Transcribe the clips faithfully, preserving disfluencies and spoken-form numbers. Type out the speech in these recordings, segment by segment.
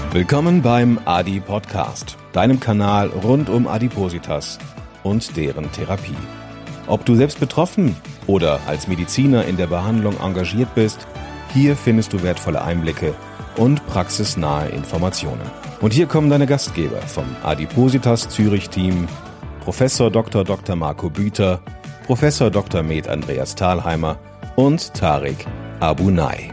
Willkommen beim Adi Podcast, deinem Kanal rund um Adipositas und deren Therapie. Ob du selbst betroffen oder als Mediziner in der Behandlung engagiert bist, hier findest du wertvolle Einblicke und praxisnahe Informationen. Und hier kommen deine Gastgeber vom Adipositas Zürich Team, Professor Doktor Doktor Marco Büter, Professor Doktor Med Andreas Thalheimer und Tariq Abunay.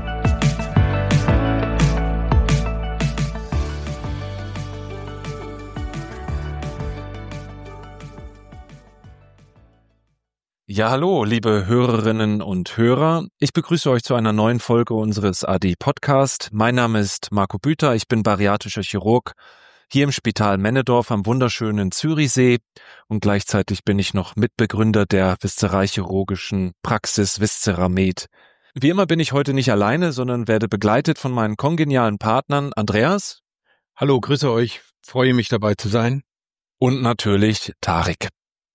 Ja, hallo, liebe Hörerinnen und Hörer. Ich begrüße euch zu einer neuen Folge unseres A D Podcast. Mein Name ist Marco Büter, ich bin bariatrischer Chirurg hier im Spital Männedorf am wunderschönen Zürichsee und gleichzeitig bin ich noch Mitbegründer der viszeralchirurgischen Praxis Visceramed. Wie immer bin ich heute nicht alleine, sondern werde begleitet von meinen kongenialen Partnern Andreas. Hallo, grüße euch, freue mich dabei zu sein. Und natürlich Tariq.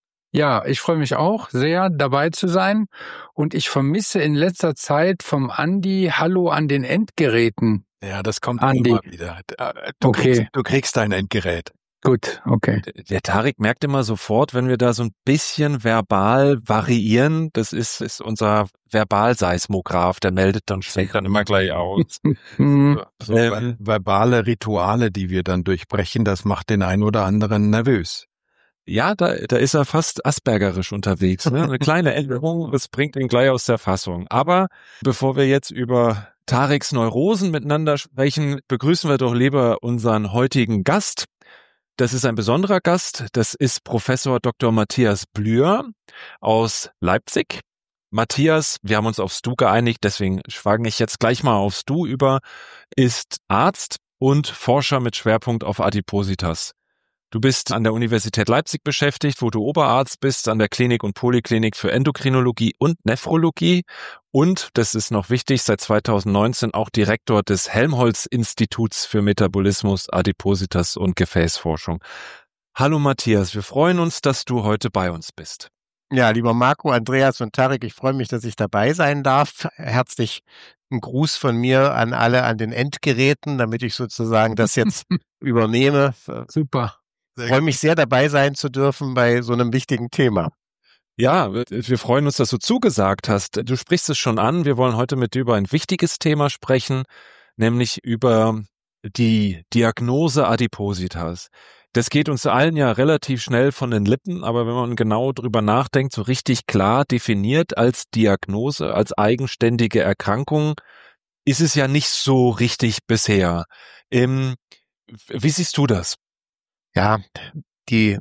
Ja, ich freue mich auch sehr, dabei zu sein und ich vermisse in letzter Zeit vom Andi Hallo an den Endgeräten. Ja, das kommt Andi. immer wieder. Du, Okay. kriegst, du kriegst dein Endgerät. Gut, okay. Der Tariq merkt immer sofort, wenn wir da so ein bisschen verbal variieren, das ist, ist unser Verbalseismograph, der meldet dann, schlägt dann immer gleich aus. Hm, So Ähm. verbale Rituale, die wir dann durchbrechen, das macht den einen oder anderen nervös. Ja, da, da ist er fast aspergerisch unterwegs. Ne? Eine kleine Änderung, das bringt ihn gleich aus der Fassung. Aber bevor wir jetzt über Tariqs Neurosen miteinander sprechen, begrüßen wir doch lieber unseren heutigen Gast. Das ist ein besonderer Gast. Das ist Professor Doktor Matthias Blüher aus Leipzig. Matthias, wir haben uns aufs Du geeinigt, deswegen schwage ich jetzt gleich mal aufs Du über, ist Arzt und Forscher mit Schwerpunkt auf Adipositas. Du bist an der Universität Leipzig beschäftigt, wo du Oberarzt bist, an der Klinik und Poliklinik für Endokrinologie und Nephrologie und, das ist noch wichtig, seit zweitausendneunzehn auch Direktor des Helmholtz-Instituts für Metabolismus, Adipositas und Gefäßforschung. Hallo Matthias, wir freuen uns, dass du heute bei uns bist. Ja, lieber Marco, Andreas und Tariq, ich freue mich, dass ich dabei sein darf. Herzlich ein Gruß von mir an alle an den Endgeräten, damit ich sozusagen das jetzt übernehme. super. Ich freue mich sehr, dabei sein zu dürfen bei so einem wichtigen Thema. Ja, wir freuen uns, dass du zugesagt hast. Du sprichst es schon an. Wir wollen heute mit dir über ein wichtiges Thema sprechen, nämlich über die Diagnose Adipositas. Das geht uns allen ja relativ schnell von den Lippen, aber wenn man genau drüber nachdenkt, so richtig klar definiert als Diagnose, als eigenständige Erkrankung, ist es ja nicht so richtig bisher. Ähm, wie siehst du das? Ja, die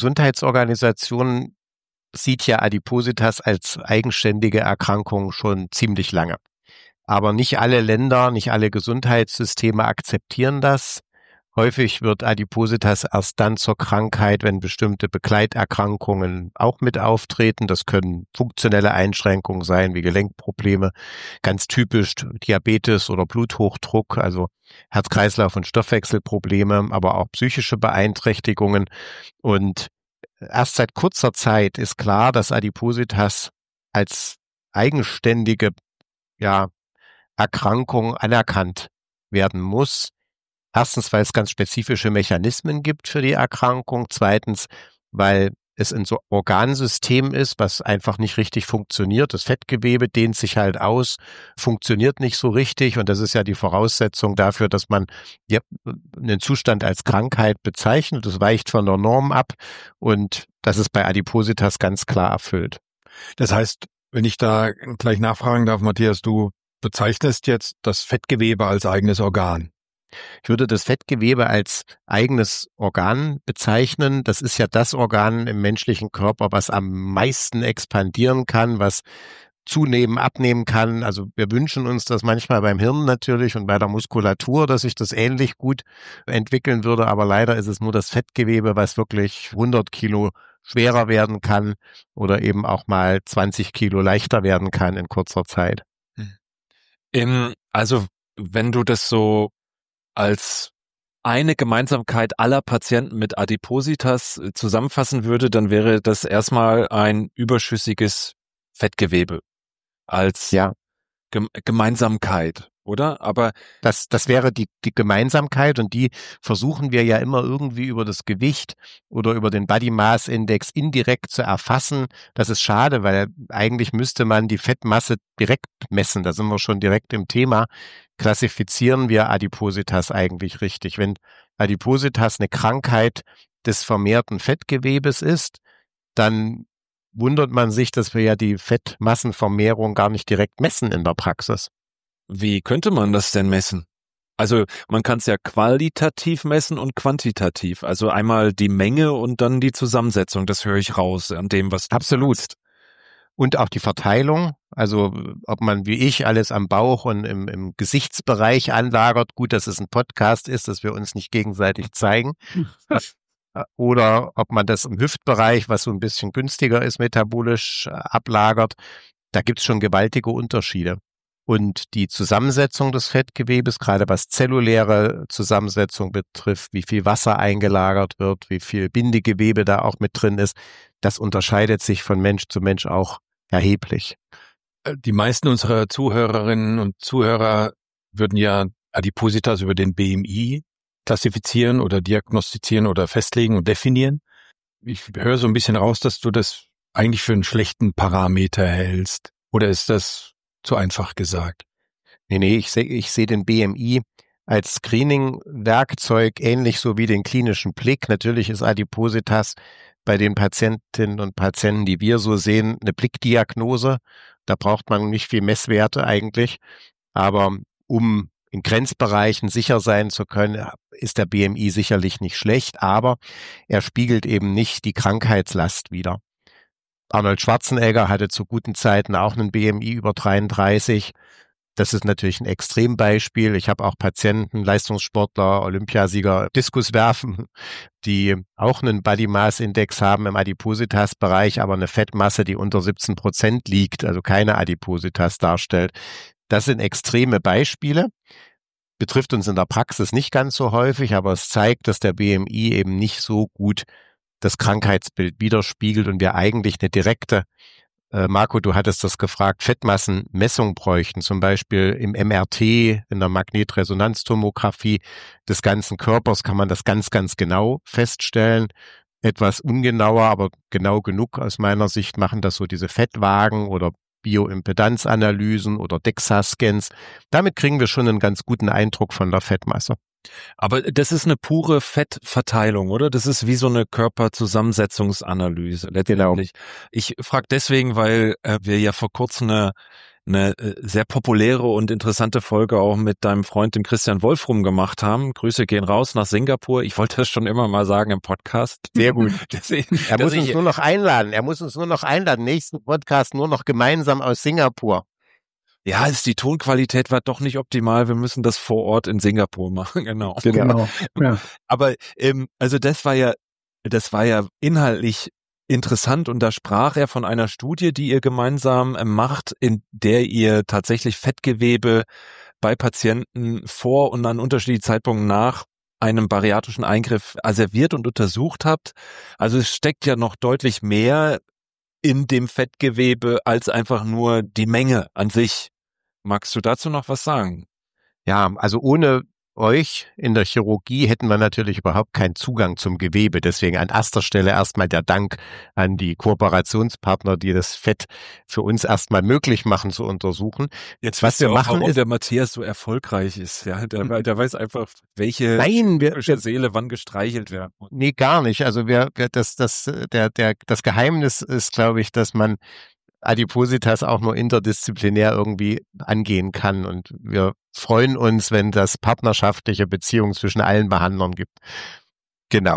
Weltgesundheitsorganisation sieht ja Adipositas als eigenständige Erkrankung schon ziemlich lange. Aber nicht alle Länder, nicht alle Gesundheitssysteme akzeptieren das. Häufig wird Adipositas erst dann zur Krankheit, wenn bestimmte Begleiterkrankungen auch mit auftreten. Das können funktionelle Einschränkungen sein, wie Gelenkprobleme, ganz typisch Diabetes oder Bluthochdruck, also Herz-Kreislauf- und Stoffwechselprobleme, aber auch psychische Beeinträchtigungen. Und erst seit kurzer Zeit ist klar, dass Adipositas als eigenständige, ja, Erkrankung anerkannt werden muss. Erstens, weil es ganz spezifische Mechanismen gibt für die Erkrankung. Zweitens, weil es ein so Organsystem ist, was einfach nicht richtig funktioniert. Das Fettgewebe dehnt sich halt aus, funktioniert nicht so richtig. Und das ist ja die Voraussetzung dafür, dass man ja, einen Zustand als Krankheit bezeichnet. Das weicht von der Norm ab. Und das ist bei Adipositas ganz klar erfüllt. Das heißt, wenn ich da gleich nachfragen darf, Matthias, du bezeichnest jetzt das Fettgewebe als eigenes Organ. Ich würde das Fettgewebe als eigenes Organ bezeichnen. Das ist ja das Organ im menschlichen Körper, was am meisten expandieren kann, was zunehmen, abnehmen kann. Also wir wünschen uns das manchmal beim Hirn natürlich und bei der Muskulatur, dass sich das ähnlich gut entwickeln würde. Aber leider ist es nur das Fettgewebe, was wirklich hundert Kilo schwerer werden kann oder eben auch mal zwanzig Kilo leichter werden kann in kurzer Zeit. Ähm, also wenn du das so als eine Gemeinsamkeit aller Patienten mit Adipositas zusammenfassen würde, dann wäre das erstmal ein überschüssiges Fettgewebe als Ja. Gem- Gemeinsamkeit. oder? Aber Das, das wäre die, die Gemeinsamkeit und die versuchen wir ja immer irgendwie über das Gewicht oder über den Body Mass Index indirekt zu erfassen. Das ist schade, weil eigentlich müsste man die Fettmasse direkt messen. Da sind wir schon direkt im Thema. Klassifizieren wir Adipositas eigentlich richtig? Wenn Adipositas eine Krankheit des vermehrten Fettgewebes ist, dann wundert man sich, dass wir ja die Fettmassenvermehrung gar nicht direkt messen in der Praxis. wie könnte man das denn messen? Also man kann es ja qualitativ messen und quantitativ. Also einmal die Menge und dann die Zusammensetzung. Das höre ich raus an dem, was du Absolut. sagst. Und auch die Verteilung, also ob man wie ich alles am Bauch und im, im Gesichtsbereich anlagert. Gut, dass es ein Podcast ist, dass wir uns nicht gegenseitig zeigen. Oder ob man das im Hüftbereich, was so ein bisschen günstiger ist, metabolisch ablagert. Da gibt's schon gewaltige Unterschiede. Und die Zusammensetzung des Fettgewebes, gerade was zelluläre Zusammensetzung betrifft, wie viel Wasser eingelagert wird, wie viel Bindegewebe da auch mit drin ist, das unterscheidet sich von Mensch zu Mensch auch erheblich. Die meisten unserer Zuhörerinnen und Zuhörer würden ja Adipositas über den B M I klassifizieren oder diagnostizieren oder festlegen und definieren. Ich höre so ein bisschen raus, dass du das eigentlich für einen schlechten Parameter hältst. Oder ist das zu einfach gesagt? Nee, nee, ich sehe ich sehe den B M I als Screening-Werkzeug ähnlich so wie den klinischen Blick. Natürlich ist Adipositas bei den Patientinnen und Patienten, die wir so sehen, eine Blickdiagnose. Da braucht man nicht viel Messwerte eigentlich. Aber um in Grenzbereichen sicher sein zu können, ist der B M I sicherlich nicht schlecht. Aber er spiegelt eben nicht die Krankheitslast wider. Arnold Schwarzenegger hatte zu guten Zeiten auch einen B M I über dreiunddreißig. Das ist natürlich ein Extrembeispiel. Ich habe auch Patienten, Leistungssportler, Olympiasieger, Diskuswerfen, die auch einen Body Mass Index haben im Adipositas-Bereich, aber eine Fettmasse, die unter siebzehn Prozent liegt, also keine Adipositas darstellt. Das sind extreme Beispiele. Betrifft uns in der Praxis nicht ganz so häufig, aber es zeigt, dass der B M I eben nicht so gut das Krankheitsbild widerspiegelt und wir eigentlich eine direkte, äh, Marco, du hattest das gefragt, Fettmassenmessung bräuchten, zum Beispiel im M R T, in der Magnetresonanztomographie des ganzen Körpers kann man das ganz, ganz genau feststellen. Etwas ungenauer, aber genau genug aus meiner Sicht machen das so diese Fettwagen oder Bioimpedanzanalysen oder DEXA-Scans. Damit kriegen wir schon einen ganz guten Eindruck von der Fettmasse. Aber das ist eine pure Fettverteilung, oder? Das ist wie so eine Körperzusammensetzungsanalyse letztendlich. Genau. Ich frage deswegen, weil äh, wir ja vor kurzem eine, eine sehr populäre und interessante Folge auch mit deinem Freund, dem Christian Wolfrum, gemacht haben. Grüße gehen raus nach Singapur. Ich wollte das schon immer mal sagen im Podcast. Sehr gut. Deswegen, er muss uns nur noch einladen. Er muss uns nur noch einladen. Nächsten Podcast nur noch gemeinsam aus Singapur. Ja, ist die Tonqualität war doch nicht optimal. Wir müssen das vor Ort in Singapur machen, genau. Genau. Ja. Aber ähm, also das war ja, das war ja inhaltlich interessant und da sprach er von einer Studie, die ihr gemeinsam macht, in der ihr tatsächlich Fettgewebe bei Patienten vor und an unterschiedlichen Zeitpunkten nach einem bariatrischen Eingriff asserviert und untersucht habt. Also es steckt ja noch deutlich mehr in dem Fettgewebe als einfach nur die Menge an sich. Magst du dazu noch was sagen? Ja, also ohne euch in der Chirurgie hätten wir natürlich überhaupt keinen Zugang zum Gewebe. Deswegen an erster Stelle erstmal der Dank an die Kooperationspartner, die das Fett für uns erstmal möglich machen zu untersuchen. Jetzt was wir auch, machen, warum ist, der Matthias so erfolgreich ist. Ja, der, der weiß einfach, welche nein, wir, wir, Seele wann gestreichelt werden muss. Nee, gar nicht. Also wir, wir das, das, der, der, das Geheimnis ist, glaube ich, dass man Adipositas auch nur interdisziplinär irgendwie angehen kann. Und wir freuen uns, wenn das partnerschaftliche Beziehungen zwischen allen Behandlern gibt. Genau.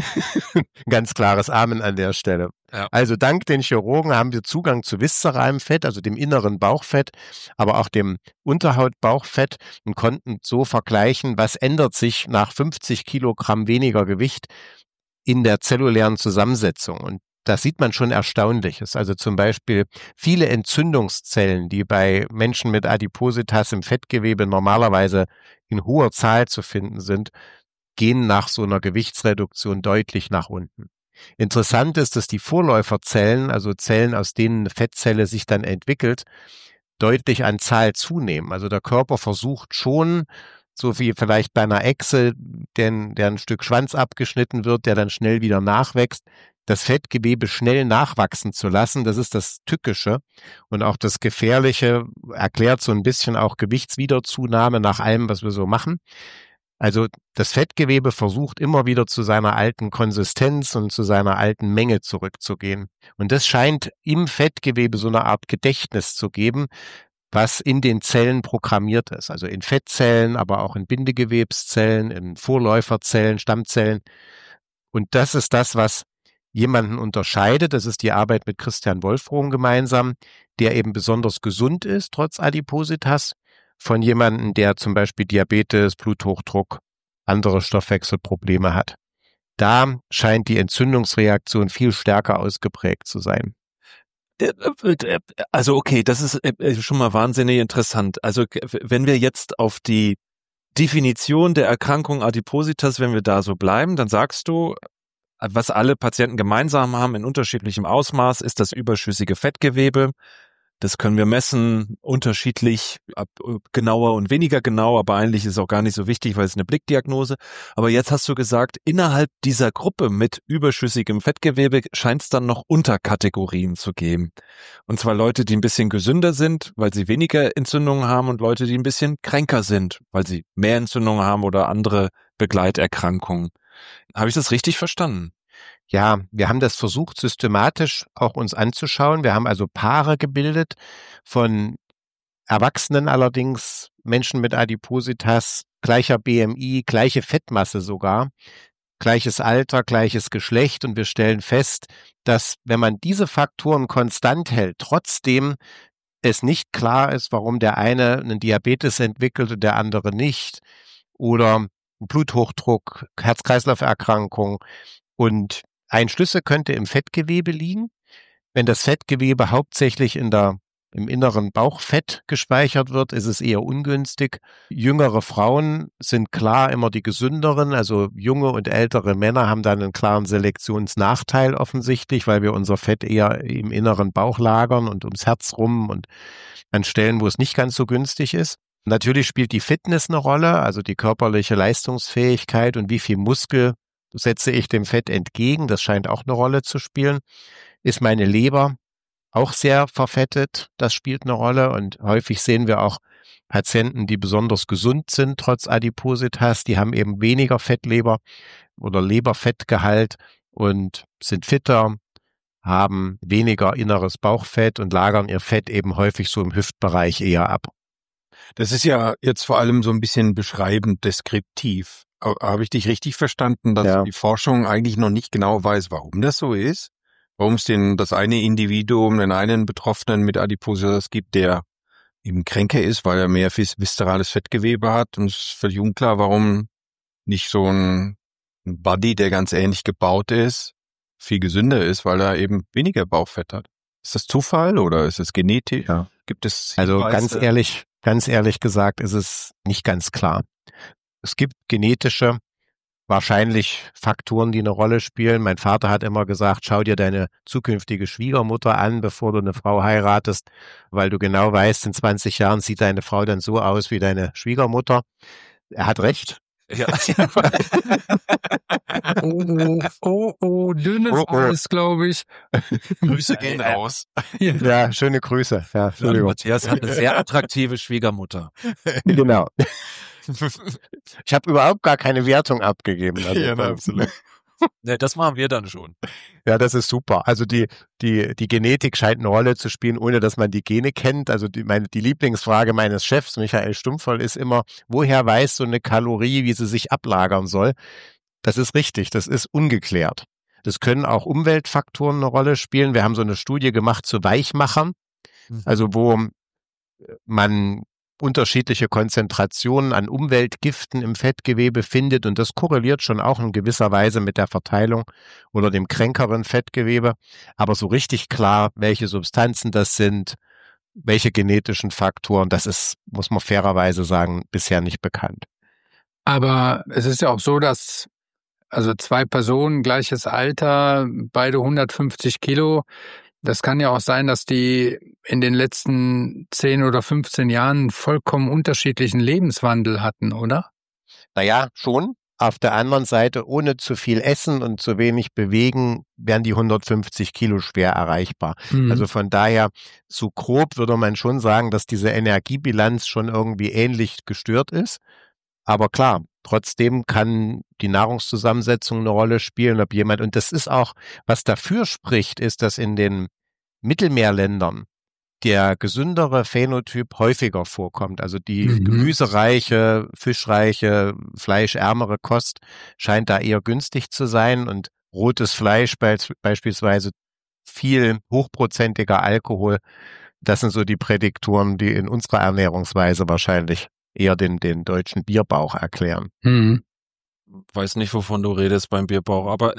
Ganz klares Amen an der Stelle. Ja. Also dank den Chirurgen haben wir Zugang zu viszeralem Fett, also dem inneren Bauchfett, aber auch dem Unterhautbauchfett und konnten so vergleichen, was ändert sich nach fünfzig Kilogramm weniger Gewicht in der zellulären Zusammensetzung. Und das sieht man schon Erstaunliches. Also zum Beispiel viele Entzündungszellen, die bei Menschen mit Adipositas im Fettgewebe normalerweise in hoher Zahl zu finden sind, gehen nach so einer Gewichtsreduktion deutlich nach unten. Interessant ist, dass die Vorläuferzellen, also Zellen, aus denen eine Fettzelle sich dann entwickelt, deutlich an Zahl zunehmen. Also der Körper versucht schon, so wie vielleicht bei einer Echse, der, der ein Stück Schwanz abgeschnitten wird, der dann schnell wieder nachwächst, das Fettgewebe schnell nachwachsen zu lassen. Das ist das Tückische und auch das Gefährliche, erklärt so ein bisschen auch Gewichtswiederzunahme nach allem, was wir so machen. Also das Fettgewebe versucht immer wieder zu seiner alten Konsistenz und zu seiner alten Menge zurückzugehen. Und das scheint im Fettgewebe so eine Art Gedächtnis zu geben, was in den Zellen programmiert ist. Also in Fettzellen, aber auch in Bindegewebszellen, in Vorläuferzellen, Stammzellen. Und das ist das, was jemanden unterscheidet. Das ist die Arbeit mit Christian Wolfrohm gemeinsam, der eben besonders gesund ist, trotz Adipositas, von jemandem, der zum Beispiel Diabetes, Bluthochdruck, andere Stoffwechselprobleme hat. Da scheint die Entzündungsreaktion viel stärker ausgeprägt zu sein. Also okay, das ist schon mal wahnsinnig interessant. Also wenn wir jetzt auf die Definition der Erkrankung Adipositas, wenn wir da so bleiben, dann sagst du, was alle Patienten gemeinsam haben in unterschiedlichem Ausmaß, ist das überschüssige Fettgewebe. Das können wir messen, unterschiedlich, genauer und weniger genau, aber eigentlich ist es auch gar nicht so wichtig, weil es eine Blickdiagnose. Aber jetzt hast du gesagt, innerhalb dieser Gruppe mit überschüssigem Fettgewebe scheint es dann noch Unterkategorien zu geben. Und zwar Leute, die ein bisschen gesünder sind, weil sie weniger Entzündungen haben und Leute, die ein bisschen kränker sind, weil sie mehr Entzündungen haben oder andere Begleiterkrankungen. Habe ich das richtig verstanden? Ja, wir haben das versucht, systematisch auch uns anzuschauen. Wir haben also Paare gebildet von Erwachsenen allerdings, Menschen mit Adipositas, gleicher B M I, gleiche Fettmasse sogar, gleiches Alter, gleiches Geschlecht. Und wir stellen fest, dass wenn man diese Faktoren konstant hält, trotzdem es nicht klar ist, warum der eine einen Diabetes entwickelt und der andere nicht, oder Bluthochdruck, Herz-Kreislauf-Erkrankung. Und ein Schlüssel könnte im Fettgewebe liegen. Wenn das Fettgewebe hauptsächlich in der, im inneren Bauchfett gespeichert wird, ist es eher ungünstig. Jüngere Frauen sind klar immer die gesünderen, also junge und ältere Männer haben dann einen klaren Selektionsnachteil offensichtlich, weil wir unser Fett eher im inneren Bauch lagern und ums Herz rum und an Stellen, wo es nicht ganz so günstig ist. Natürlich spielt die Fitness eine Rolle, also die körperliche Leistungsfähigkeit und wie viel Muskel setze ich dem Fett entgegen, das scheint auch eine Rolle zu spielen. Ist meine Leber auch sehr verfettet, das spielt eine Rolle und häufig sehen wir auch Patienten, die besonders gesund sind, trotz Adipositas, die haben eben weniger Fettleber oder Leberfettgehalt und sind fitter, haben weniger inneres Bauchfett und lagern ihr Fett eben häufig so im Hüftbereich eher ab. Das ist ja jetzt vor allem so ein bisschen beschreibend deskriptiv. Habe ich dich richtig verstanden, dass Ja. die Forschung eigentlich noch nicht genau weiß, warum das so ist? Warum es den, das eine Individuum, den einen Betroffenen mit Adipositas gibt, der eben kränker ist, weil er mehr viszerales Fettgewebe hat. Und es ist völlig unklar, warum nicht so ein Buddy, der ganz ähnlich gebaut ist, viel gesünder ist, weil er eben weniger Bauchfett hat. Ist das Zufall oder ist es genetisch? Ja. Gibt es Also Hinweise? ganz ehrlich, ganz ehrlich gesagt ist es nicht ganz klar. Es gibt genetische, wahrscheinlich Faktoren, die eine Rolle spielen. Mein Vater hat immer gesagt, schau dir deine zukünftige Schwiegermutter an, bevor du eine Frau heiratest, weil du genau weißt, in zwanzig Jahren sieht deine Frau dann so aus wie deine Schwiegermutter. Er hat recht. Ja. Oh, oh, oh, oh, dünnes Oh, oh. Eis, glaube ich. Grüße gehen raus. Ja, schöne Grüße. Ja, Entschuldigung. Matthias hat eine sehr attraktive Schwiegermutter. Genau. Ich habe überhaupt gar keine Wertung abgegeben. Also, Ja, na, absolut. Ne, das machen wir dann schon. Ja, das ist super. Also die, die, die Genetik scheint eine Rolle zu spielen, ohne dass man die Gene kennt. Also die, meine, die Lieblingsfrage meines Chefs, Michael Stumpfvoll, ist immer, woher weiß so eine Kalorie, wie sie sich ablagern soll? Das ist richtig, das ist ungeklärt. Das können auch Umweltfaktoren eine Rolle spielen. Wir haben so eine Studie gemacht zu Weichmachern, also wo man unterschiedliche Konzentrationen an Umweltgiften im Fettgewebe findet und das korreliert schon auch in gewisser Weise mit der Verteilung oder dem kränkeren Fettgewebe. Aber so richtig klar, welche Substanzen das sind, welche genetischen Faktoren, das ist, muss man fairerweise sagen, bisher nicht bekannt. Aber es ist ja auch so, dass also zwei Personen, gleiches Alter, beide hundertfünfzig Kilo, Das kann ja auch sein, dass die in den letzten zehn oder fünfzehn Jahren einen vollkommen unterschiedlichen Lebenswandel hatten, oder? Naja, schon. Auf der anderen Seite, ohne zu viel Essen und zu wenig bewegen, wären die hundertfünfzig Kilo schwer erreichbar. Mhm. Also von daher, so grob würde man schon sagen, dass diese Energiebilanz schon irgendwie ähnlich gestört ist. Aber klar, trotzdem kann die Nahrungszusammensetzung eine Rolle spielen, ob jemand, und das ist auch, was dafür spricht, ist, dass in den Mittelmeerländern der gesündere Phänotyp häufiger vorkommt. Also die Mhm. gemüsereiche, fischreiche, fleischärmere Kost scheint da eher günstig zu sein und rotes Fleisch beisp- beispielsweise viel hochprozentiger Alkohol. Das sind so die Prädiktoren, die in unserer Ernährungsweise wahrscheinlich eher den, den deutschen Bierbauch erklären. Mhm. Weiß nicht, wovon du redest beim Bierbauch, aber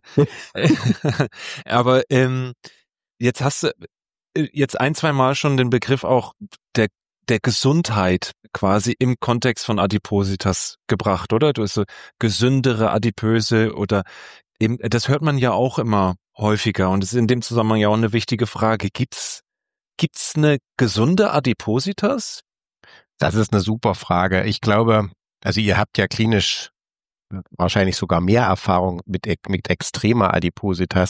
aber ähm, jetzt hast du jetzt ein, zwei Mal schon den Begriff auch der der Gesundheit quasi im Kontext von Adipositas gebracht, oder? Du hast so gesündere Adipöse oder eben, das hört man ja auch immer häufiger und das ist in dem Zusammenhang ja auch eine wichtige Frage. Gibt's gibt's eine gesunde Adipositas? Das ist eine super Frage. Ich glaube, also ihr habt ja klinisch wahrscheinlich sogar mehr Erfahrung mit, mit extremer Adipositas.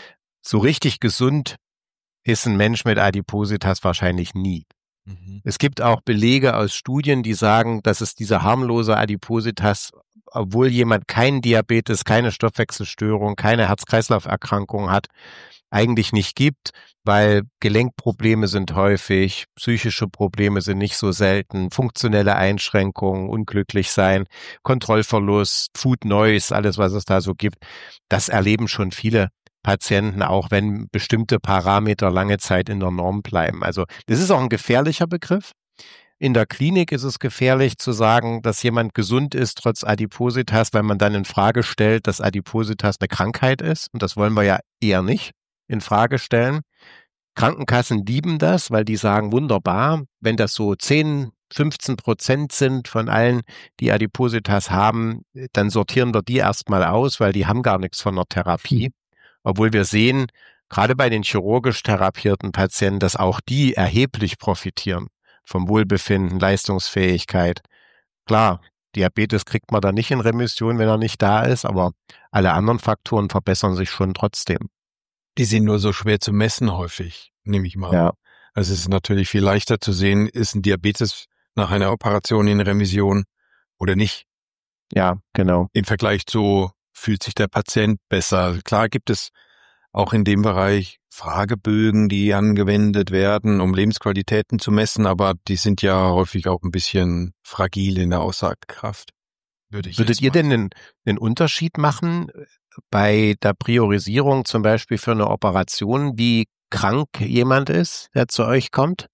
So richtig gesund ist ein Mensch mit Adipositas wahrscheinlich nie. Mhm. Es gibt auch Belege aus Studien, die sagen, dass es diese harmlose Adipositas, obwohl jemand keinen Diabetes, keine Stoffwechselstörung, keine Herz-Kreislauf-Erkrankung hat, eigentlich nicht gibt, weil Gelenkprobleme sind häufig, psychische Probleme sind nicht so selten, funktionelle Einschränkungen, unglücklich sein, Kontrollverlust, Food Noise, alles was es da so gibt, das erleben schon viele Patienten, auch wenn bestimmte Parameter lange Zeit in der Norm bleiben. Also das ist auch ein gefährlicher Begriff. In der Klinik ist es gefährlich zu sagen, dass jemand gesund ist trotz Adipositas, weil man dann in Frage stellt, dass Adipositas eine Krankheit ist. Und das wollen wir ja eher nicht in Frage stellen. Krankenkassen lieben das, weil die sagen, wunderbar, wenn das so zehn, fünfzehn Prozent sind von allen, die Adipositas haben, dann sortieren wir die erstmal aus, weil die haben gar nichts von der Therapie. Obwohl wir sehen, gerade bei den chirurgisch therapierten Patienten, dass auch die erheblich profitieren vom Wohlbefinden, Leistungsfähigkeit. Klar, Diabetes kriegt man da nicht in Remission, wenn er nicht da ist, aber alle anderen Faktoren verbessern sich schon trotzdem. Die sind nur so schwer zu messen häufig, nehme ich mal. Ja. Also es ist natürlich viel leichter zu sehen, ist ein Diabetes nach einer Operation in Remission oder nicht. Ja, genau. Im Vergleich zu, fühlt sich der Patient besser. Klar gibt es auch in dem Bereich Fragebögen, die angewendet werden, um Lebensqualitäten zu messen, aber die sind ja häufig auch ein bisschen fragil in der Aussagekraft. Würde ich Würdet jetzt ihr mal. denn einen, einen Unterschied machen bei der Priorisierung zum Beispiel für eine Operation, wie krank jemand ist, der zu euch kommt?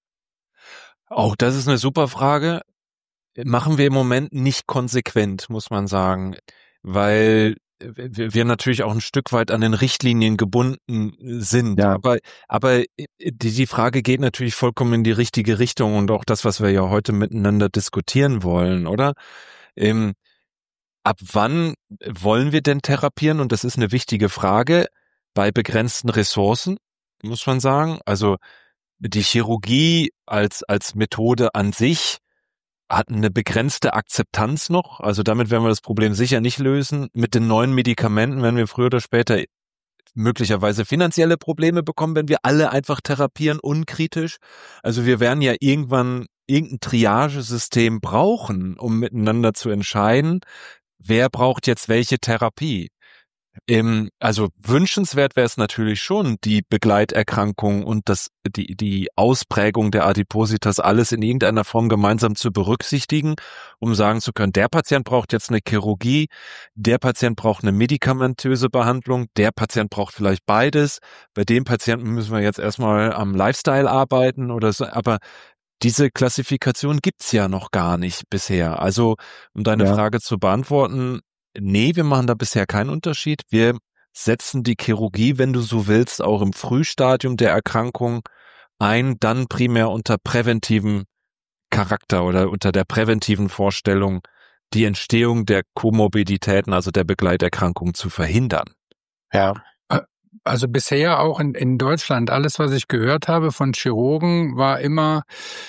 Auch das ist eine super Frage. Machen wir im Moment nicht konsequent, muss man sagen, weil wir natürlich auch ein Stück weit an den Richtlinien gebunden sind. Ja. Aber, aber die, die Frage geht natürlich vollkommen in die richtige Richtung und auch das, was wir ja heute miteinander diskutieren wollen, oder? Ähm, ab wann wollen wir denn therapieren? Und das ist eine wichtige Frage bei begrenzten Ressourcen, muss man sagen. Also die Chirurgie als, als Methode an sich hat eine begrenzte Akzeptanz noch. Also damit werden wir das Problem sicher nicht lösen. Mit den neuen Medikamenten werden wir früher oder später möglicherweise finanzielle Probleme bekommen, wenn wir alle einfach therapieren, unkritisch. Also wir werden ja irgendwann irgendein Triagesystem brauchen, um miteinander zu entscheiden, wer braucht jetzt welche Therapie. Ähm, also wünschenswert wäre es natürlich schon, die Begleiterkrankung und das die die Ausprägung der Adipositas alles in irgendeiner Form gemeinsam zu berücksichtigen, um sagen zu können, der Patient braucht jetzt eine Chirurgie, der Patient braucht eine medikamentöse Behandlung, der Patient braucht vielleicht beides. Bei dem Patienten müssen wir jetzt erstmal am Lifestyle arbeiten oder so, aber diese Klassifikation gibt's ja noch gar nicht bisher. Also, um deine Ja. Frage zu beantworten, nee, wir machen da bisher keinen Unterschied. Wir setzen die Chirurgie, wenn du so willst, auch im Frühstadium der Erkrankung ein, dann primär unter präventivem Charakter oder unter der präventiven Vorstellung, die Entstehung der Komorbiditäten, also der Begleiterkrankung, zu verhindern. Ja. Also bisher auch in, in Deutschland, alles, was ich gehört habe von Chirurgen, war immer,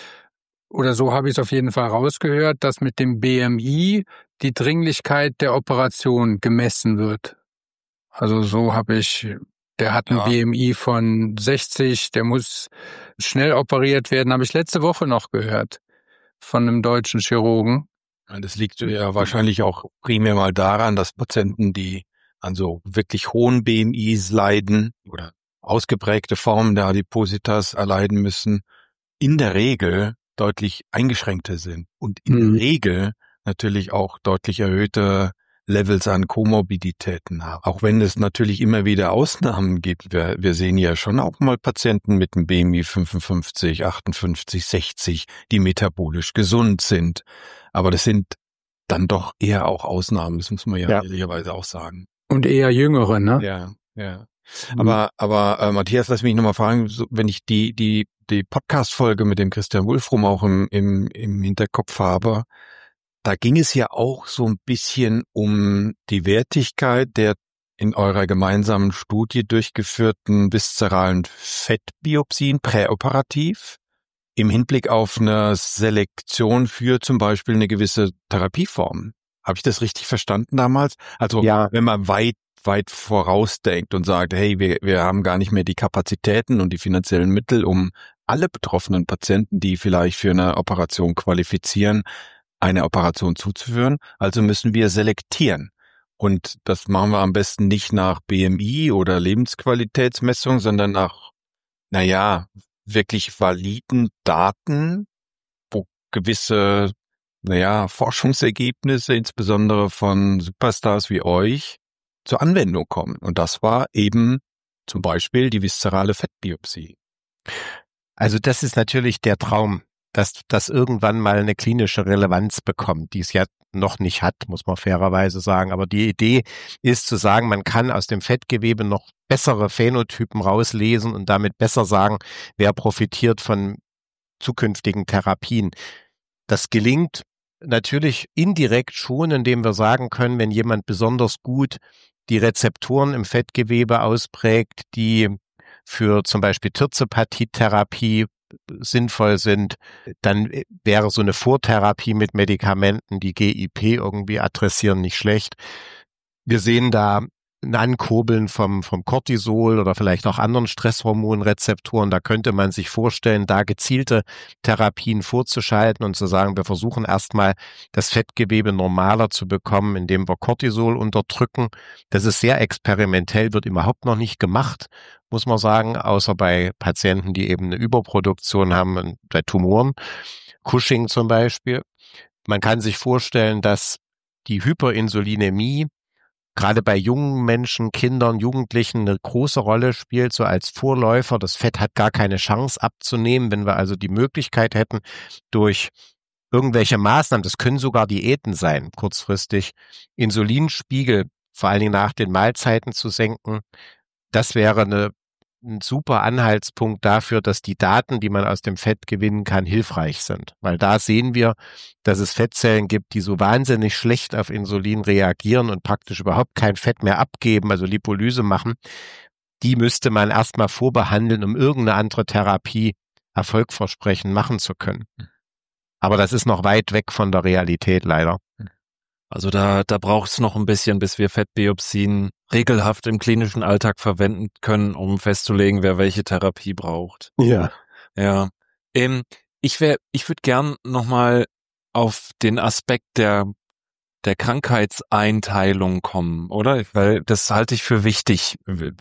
oder so habe ich es auf jeden Fall rausgehört, dass mit dem B M I die Dringlichkeit der Operation gemessen wird. Also so habe ich, der hat ein Ja. B M I von sechzig, der muss schnell operiert werden, habe ich letzte Woche noch gehört von einem deutschen Chirurgen. Das liegt ja wahrscheinlich auch primär mal daran, dass Patienten, die an so wirklich hohen B M Is leiden oder ausgeprägte Formen der Adipositas erleiden müssen, in der Regel deutlich eingeschränkter sind und in Mhm. der Regel natürlich auch deutlich erhöhte Levels an Komorbiditäten haben. Auch wenn es natürlich immer wieder Ausnahmen gibt. Wir, wir sehen ja schon auch mal Patienten mit einem B M I fünfundfünfzig, achtundfünfzig, sechzig, die metabolisch gesund sind. Aber das sind dann doch eher auch Ausnahmen, das muss man ja, Ja. ehrlicherweise auch sagen. Und eher Jüngere, ne? Ja, ja. Mhm. Aber, aber äh, Matthias, lass mich nochmal fragen, so, wenn ich die die die Podcast-Folge mit dem Christian Wulfrum auch im, im im Hinterkopf habe, da ging es ja auch so ein bisschen um die Wertigkeit der in eurer gemeinsamen Studie durchgeführten viszeralen Fettbiopsien präoperativ im Hinblick auf eine Selektion für zum Beispiel eine gewisse Therapieform. Habe ich das richtig verstanden damals? Also Ja. wenn man weit weit vorausdenkt und sagt, hey, wir, wir haben gar nicht mehr die Kapazitäten und die finanziellen Mittel, um alle betroffenen Patienten, die vielleicht für eine Operation qualifizieren, eine Operation zuzuführen. Also müssen wir selektieren. Und das machen wir am besten nicht nach B M I oder Lebensqualitätsmessung, sondern nach, naja, wirklich validen Daten, wo gewisse, naja, Forschungsergebnisse, insbesondere von Superstars wie euch, zur Anwendung kommen. Und das war eben zum Beispiel die viszerale Fettbiopsie. Also das ist natürlich der Traum, dass das irgendwann mal eine klinische Relevanz bekommt, die es ja noch nicht hat, muss man fairerweise sagen. Aber die Idee ist zu sagen, man kann aus dem Fettgewebe noch bessere Phänotypen rauslesen und damit besser sagen, wer profitiert von zukünftigen Therapien. Das gelingt natürlich indirekt schon, indem wir sagen können, wenn jemand besonders gut die Rezeptoren im Fettgewebe ausprägt, die für zum Beispiel Tirzepatid-Therapie sinnvoll sind, dann wäre so eine Vortherapie mit Medikamenten, die G I P irgendwie adressieren, nicht schlecht. Wir sehen da ein Ankurbeln vom, vom Cortisol oder vielleicht auch anderen Stresshormonrezeptoren. Da könnte man sich vorstellen, da gezielte Therapien vorzuschalten und zu sagen, wir versuchen erstmal das Fettgewebe normaler zu bekommen, indem wir Cortisol unterdrücken. Das ist sehr experimentell, wird überhaupt noch nicht gemacht, muss man sagen, außer bei Patienten, die eben eine Überproduktion haben, bei Tumoren, Cushing zum Beispiel. Man kann sich vorstellen, dass die Hyperinsulinämie gerade bei jungen Menschen, Kindern, Jugendlichen eine große Rolle spielt, so als Vorläufer. Das Fett hat gar keine Chance abzunehmen. Wenn wir also die Möglichkeit hätten, durch irgendwelche Maßnahmen, das können sogar Diäten sein, kurzfristig, Insulinspiegel, vor allen Dingen nach den Mahlzeiten zu senken, das wäre eine, ein super Anhaltspunkt dafür, dass die Daten, die man aus dem Fett gewinnen kann, hilfreich sind. Weil da sehen wir, dass es Fettzellen gibt, die so wahnsinnig schlecht auf Insulin reagieren und praktisch überhaupt kein Fett mehr abgeben, also Lipolyse machen. Die müsste man erstmal vorbehandeln, um irgendeine andere Therapie erfolgversprechend machen zu können. Aber das ist noch weit weg von der Realität leider. Also da, da braucht es noch ein bisschen, bis wir Fettbiopsien regelhaft im klinischen Alltag verwenden können, um festzulegen, wer welche Therapie braucht. Ja. Ja. Ähm, ich wär, ich würde gern nochmal auf den Aspekt der, der Krankheitseinteilung kommen, oder? Weil das halte ich für wichtig.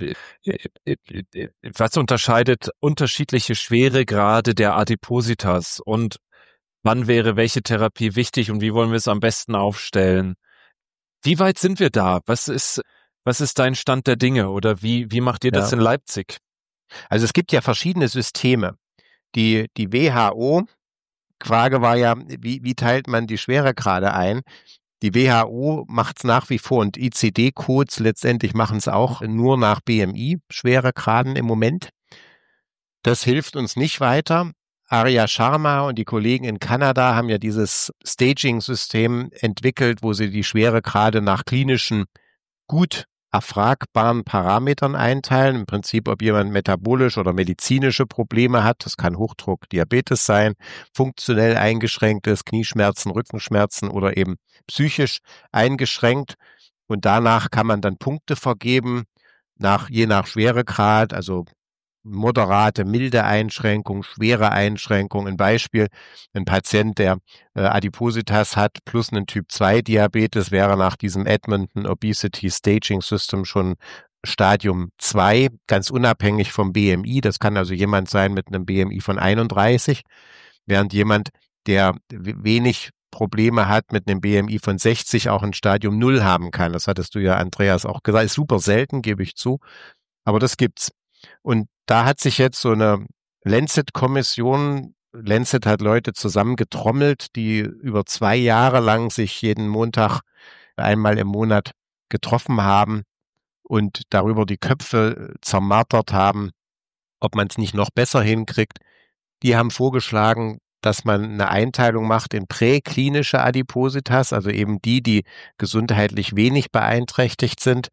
Was unterscheidet unterschiedliche Schweregrade der Adipositas und wann wäre welche Therapie wichtig und wie wollen wir es am besten aufstellen? Wie weit sind wir da? Was ist, was ist dein Stand der Dinge oder wie, wie macht ihr das Ja. in Leipzig? Also es gibt ja verschiedene Systeme. Die, die W H O, Frage war ja, wie, wie teilt man die Schweregrade ein? Die W H O macht es nach wie vor und I C D-Codes letztendlich machen es auch nur nach B M I-Schweregraden im Moment. Das hilft uns nicht weiter. Arya Sharma und die Kollegen in Kanada haben ja dieses Staging-System entwickelt, wo sie die Schweregrade nach klinischen gut erfragbaren Parametern einteilen. Im Prinzip, ob jemand metabolisch oder medizinische Probleme hat. Das kann Hochdruck, Diabetes sein, funktionell eingeschränktes, Knieschmerzen, Rückenschmerzen oder eben psychisch eingeschränkt. Und danach kann man dann Punkte vergeben, nach, je nach Schweregrad, also moderate, milde Einschränkung, schwere Einschränkung. Ein Beispiel, ein Patient, der äh, Adipositas hat plus einen Typ zwei Diabetes, wäre nach diesem Edmonton Obesity Staging System schon Stadium zwei, ganz unabhängig vom B M I. Das kann also jemand sein mit einem B M I von einunddreißig, während jemand, der wenig Probleme hat, mit einem B M I von sechzig auch ein Stadium null haben kann. Das hattest du ja, Andreas, auch gesagt. Ist super selten, gebe ich zu, aber das gibt's. Und da hat sich jetzt so eine Lancet-Kommission, Lancet hat Leute zusammengetrommelt, die über zwei Jahre lang sich jeden Montag einmal im Monat getroffen haben und darüber die Köpfe zermartert haben, ob man es nicht noch besser hinkriegt. Die haben vorgeschlagen, dass man eine Einteilung macht in präklinische Adipositas, also eben die, die gesundheitlich wenig beeinträchtigt sind,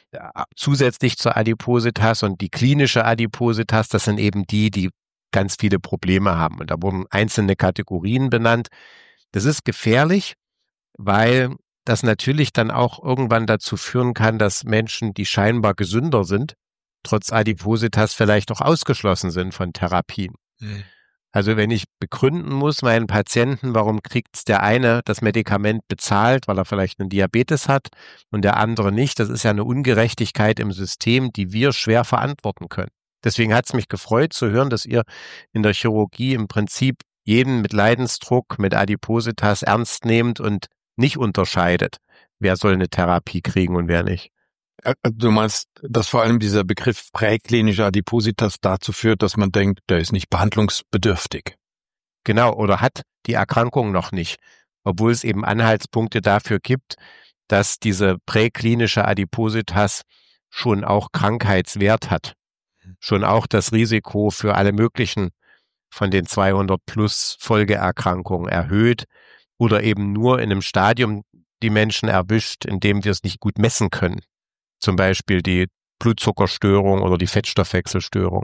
zusätzlich zur Adipositas, und die klinische Adipositas, das sind eben die, die ganz viele Probleme haben. Und da wurden einzelne Kategorien benannt. Das ist gefährlich, weil das natürlich dann auch irgendwann dazu führen kann, dass Menschen, die scheinbar gesünder sind, trotz Adipositas vielleicht auch ausgeschlossen sind von Therapien. Mhm. Also wenn ich begründen muss, meinen Patienten, warum kriegt der eine das Medikament bezahlt, weil er vielleicht einen Diabetes hat und der andere nicht, das ist ja eine Ungerechtigkeit im System, die wir schwer verantworten können. Deswegen hat es mich gefreut zu hören, dass ihr in der Chirurgie im Prinzip jeden mit Leidensdruck, mit Adipositas ernst nehmt und nicht unterscheidet, wer soll eine Therapie kriegen und wer nicht. Du meinst, dass vor allem dieser Begriff präklinische Adipositas dazu führt, dass man denkt, der ist nicht behandlungsbedürftig. Genau, oder hat die Erkrankung noch nicht, obwohl es eben Anhaltspunkte dafür gibt, dass diese präklinische Adipositas schon auch Krankheitswert hat, schon auch das Risiko für alle möglichen von den zweihundert plus Folgeerkrankungen erhöht oder eben nur in einem Stadium die Menschen erwischt, in dem wir es nicht gut messen können. Zum Beispiel die Blutzuckerstörung oder die Fettstoffwechselstörung.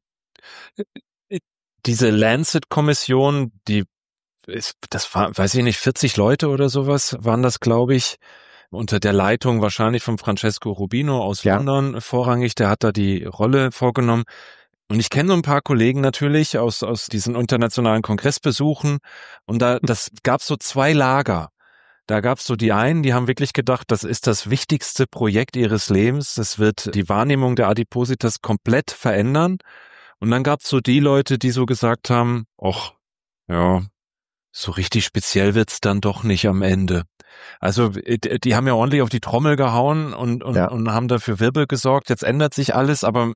Diese Lancet-Kommission, die ist, das war, weiß ich nicht, vierzig Leute oder sowas waren das, glaube ich, unter der Leitung wahrscheinlich von Francesco Rubino aus ja. London vorrangig. Der hat da die Rolle vorgenommen. Und ich kenne so ein paar Kollegen natürlich aus aus diesen internationalen Kongressbesuchen. Und da das gab so zwei Lager. Da gab's so die einen, die haben wirklich gedacht, das ist das wichtigste Projekt ihres Lebens. Das wird die Wahrnehmung der Adipositas komplett verändern. Und dann gab's so die Leute, die so gesagt haben, ach, ja, so richtig speziell wird's dann doch nicht am Ende. Also die haben ja ordentlich auf die Trommel gehauen und, und, ja. und haben dafür Wirbel gesorgt. Jetzt ändert sich alles, aber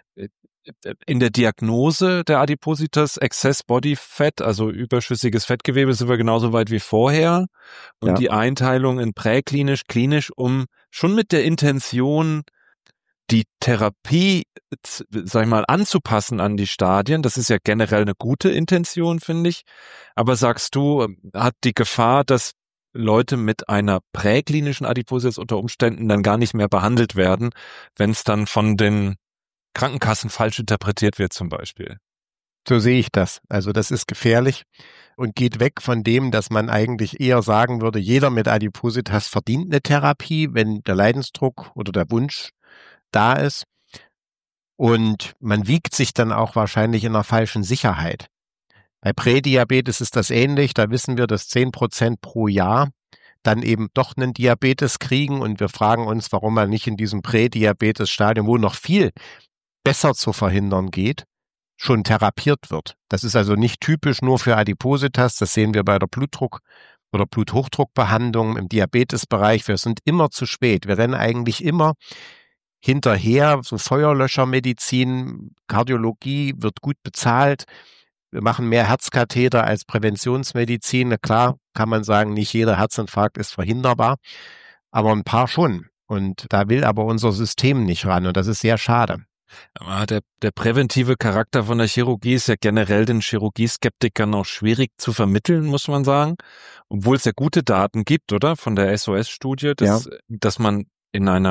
in der Diagnose der Adipositas, Excess Body Fat, also überschüssiges Fettgewebe, sind wir genauso weit wie vorher. Und ja. die Einteilung in präklinisch, klinisch, um schon mit der Intention, die Therapie, sag ich mal, anzupassen an die Stadien. Das ist ja generell eine gute Intention, finde ich. Aber sagst du, hat die Gefahr, dass Leute mit einer präklinischen Adipositas unter Umständen dann gar nicht mehr behandelt werden, wenn es dann von den Krankenkassen falsch interpretiert wird zum Beispiel? So sehe ich das. Also das ist gefährlich und geht weg von dem, dass man eigentlich eher sagen würde, jeder mit Adipositas verdient eine Therapie, wenn der Leidensdruck oder der Wunsch da ist. Und man wiegt sich dann auch wahrscheinlich in einer falschen Sicherheit. Bei Prädiabetes ist das ähnlich. Da wissen wir, dass zehn Prozent pro Jahr dann eben doch einen Diabetes kriegen. Und wir fragen uns, warum man nicht in diesem Prädiabetes-Stadium, wo noch viel besser zu verhindern geht, schon therapiert wird. Das ist also nicht typisch nur für Adipositas. Das sehen wir bei der Blutdruck- oder Bluthochdruckbehandlung im Diabetesbereich. Wir sind immer zu spät. Wir rennen eigentlich immer hinterher. So Feuerlöschermedizin, Kardiologie wird gut bezahlt. Wir machen mehr Herzkatheter als Präventionsmedizin. Na klar, kann man sagen, nicht jeder Herzinfarkt ist verhinderbar, aber ein paar schon. Und da will aber unser System nicht ran und das ist sehr schade. Aber der, der präventive Charakter von der Chirurgie ist ja generell den Chirurgieskeptikern auch schwierig zu vermitteln, muss man sagen. Obwohl es ja gute Daten gibt, oder? Von der S O S-Studie, dass, ja. dass man in einer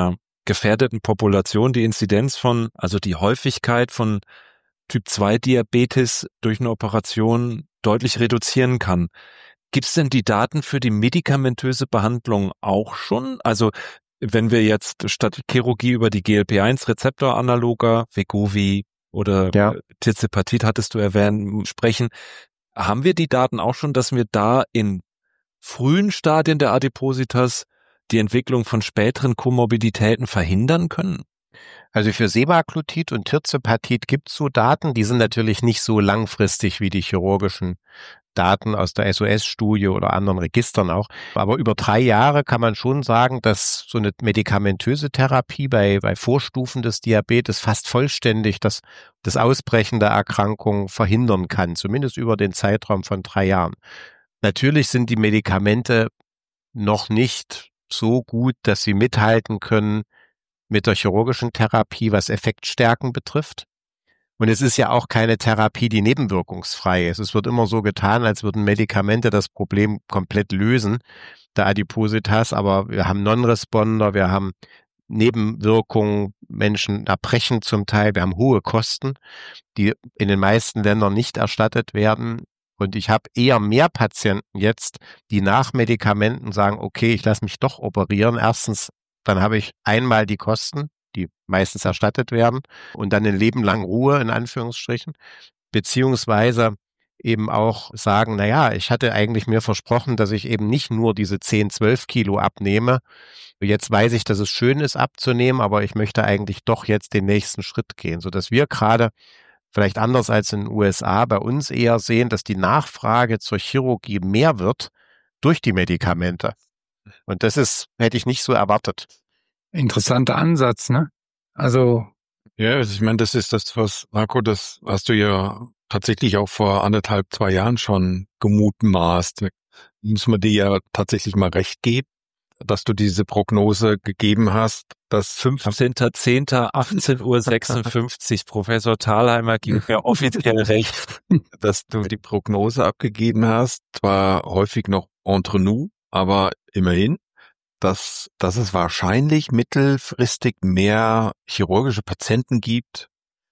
gefährdeten Population die Inzidenz von, also die Häufigkeit von Typ zwei Diabetes durch eine Operation deutlich reduzieren kann. Gibt es denn die Daten für die medikamentöse Behandlung auch schon? Also wenn wir jetzt statt Chirurgie über die G L P eins Rezeptoranaloga, Wegovy oder Ja. Tirzepatid hattest du erwähnt, sprechen, haben wir die Daten auch schon, dass wir da in frühen Stadien der Adipositas die Entwicklung von späteren Komorbiditäten verhindern können? Also für Semaglutid und Tirzepatid gibt es so Daten, die sind natürlich nicht so langfristig wie die chirurgischen Daten aus der S O S-Studie oder anderen Registern auch. Aber über drei Jahre kann man schon sagen, dass so eine medikamentöse Therapie bei, bei Vorstufen des Diabetes fast vollständig das, das Ausbrechen der Erkrankung verhindern kann, zumindest über den Zeitraum von drei Jahren. Natürlich sind die Medikamente noch nicht so gut, dass sie mithalten können mit der chirurgischen Therapie, was Effektstärken betrifft. Und es ist ja auch keine Therapie, die nebenwirkungsfrei ist. Es wird immer so getan, als würden Medikamente das Problem komplett lösen, der Adipositas, aber wir haben Non-Responder, wir haben Nebenwirkungen, Menschen erbrechen zum Teil, wir haben hohe Kosten, die in den meisten Ländern nicht erstattet werden. Und ich habe eher mehr Patienten jetzt, die nach Medikamenten sagen, okay, ich lasse mich doch operieren. Erstens, dann habe ich einmal die Kosten, die meistens erstattet werden, und dann ein Leben lang Ruhe, in Anführungsstrichen, beziehungsweise eben auch sagen, na ja, ich hatte eigentlich mir versprochen, dass ich eben nicht nur diese zehn, zwölf Kilo abnehme. Jetzt weiß ich, dass es schön ist abzunehmen, aber ich möchte eigentlich doch jetzt den nächsten Schritt gehen, sodass wir gerade vielleicht anders als in den U S A bei uns eher sehen, dass die Nachfrage zur Chirurgie mehr wird durch die Medikamente. Und das ist, hätte ich nicht so erwartet. Interessanter Ansatz, ne? Also. Ja, also ich meine, das ist das, was, Marco, das hast du ja tatsächlich auch vor anderthalb, zwei Jahren schon gemutmaßt. Muss man dir ja tatsächlich mal recht geben, dass du diese Prognose gegeben hast, dass fünfzehnter zehnter achtzehn Uhr sechsundfünfzig Professor Thalheimer gibt mir offiziell recht, dass du die Prognose abgegeben hast, zwar häufig noch entre nous, aber immerhin, dass, dass es wahrscheinlich mittelfristig mehr chirurgische Patienten gibt,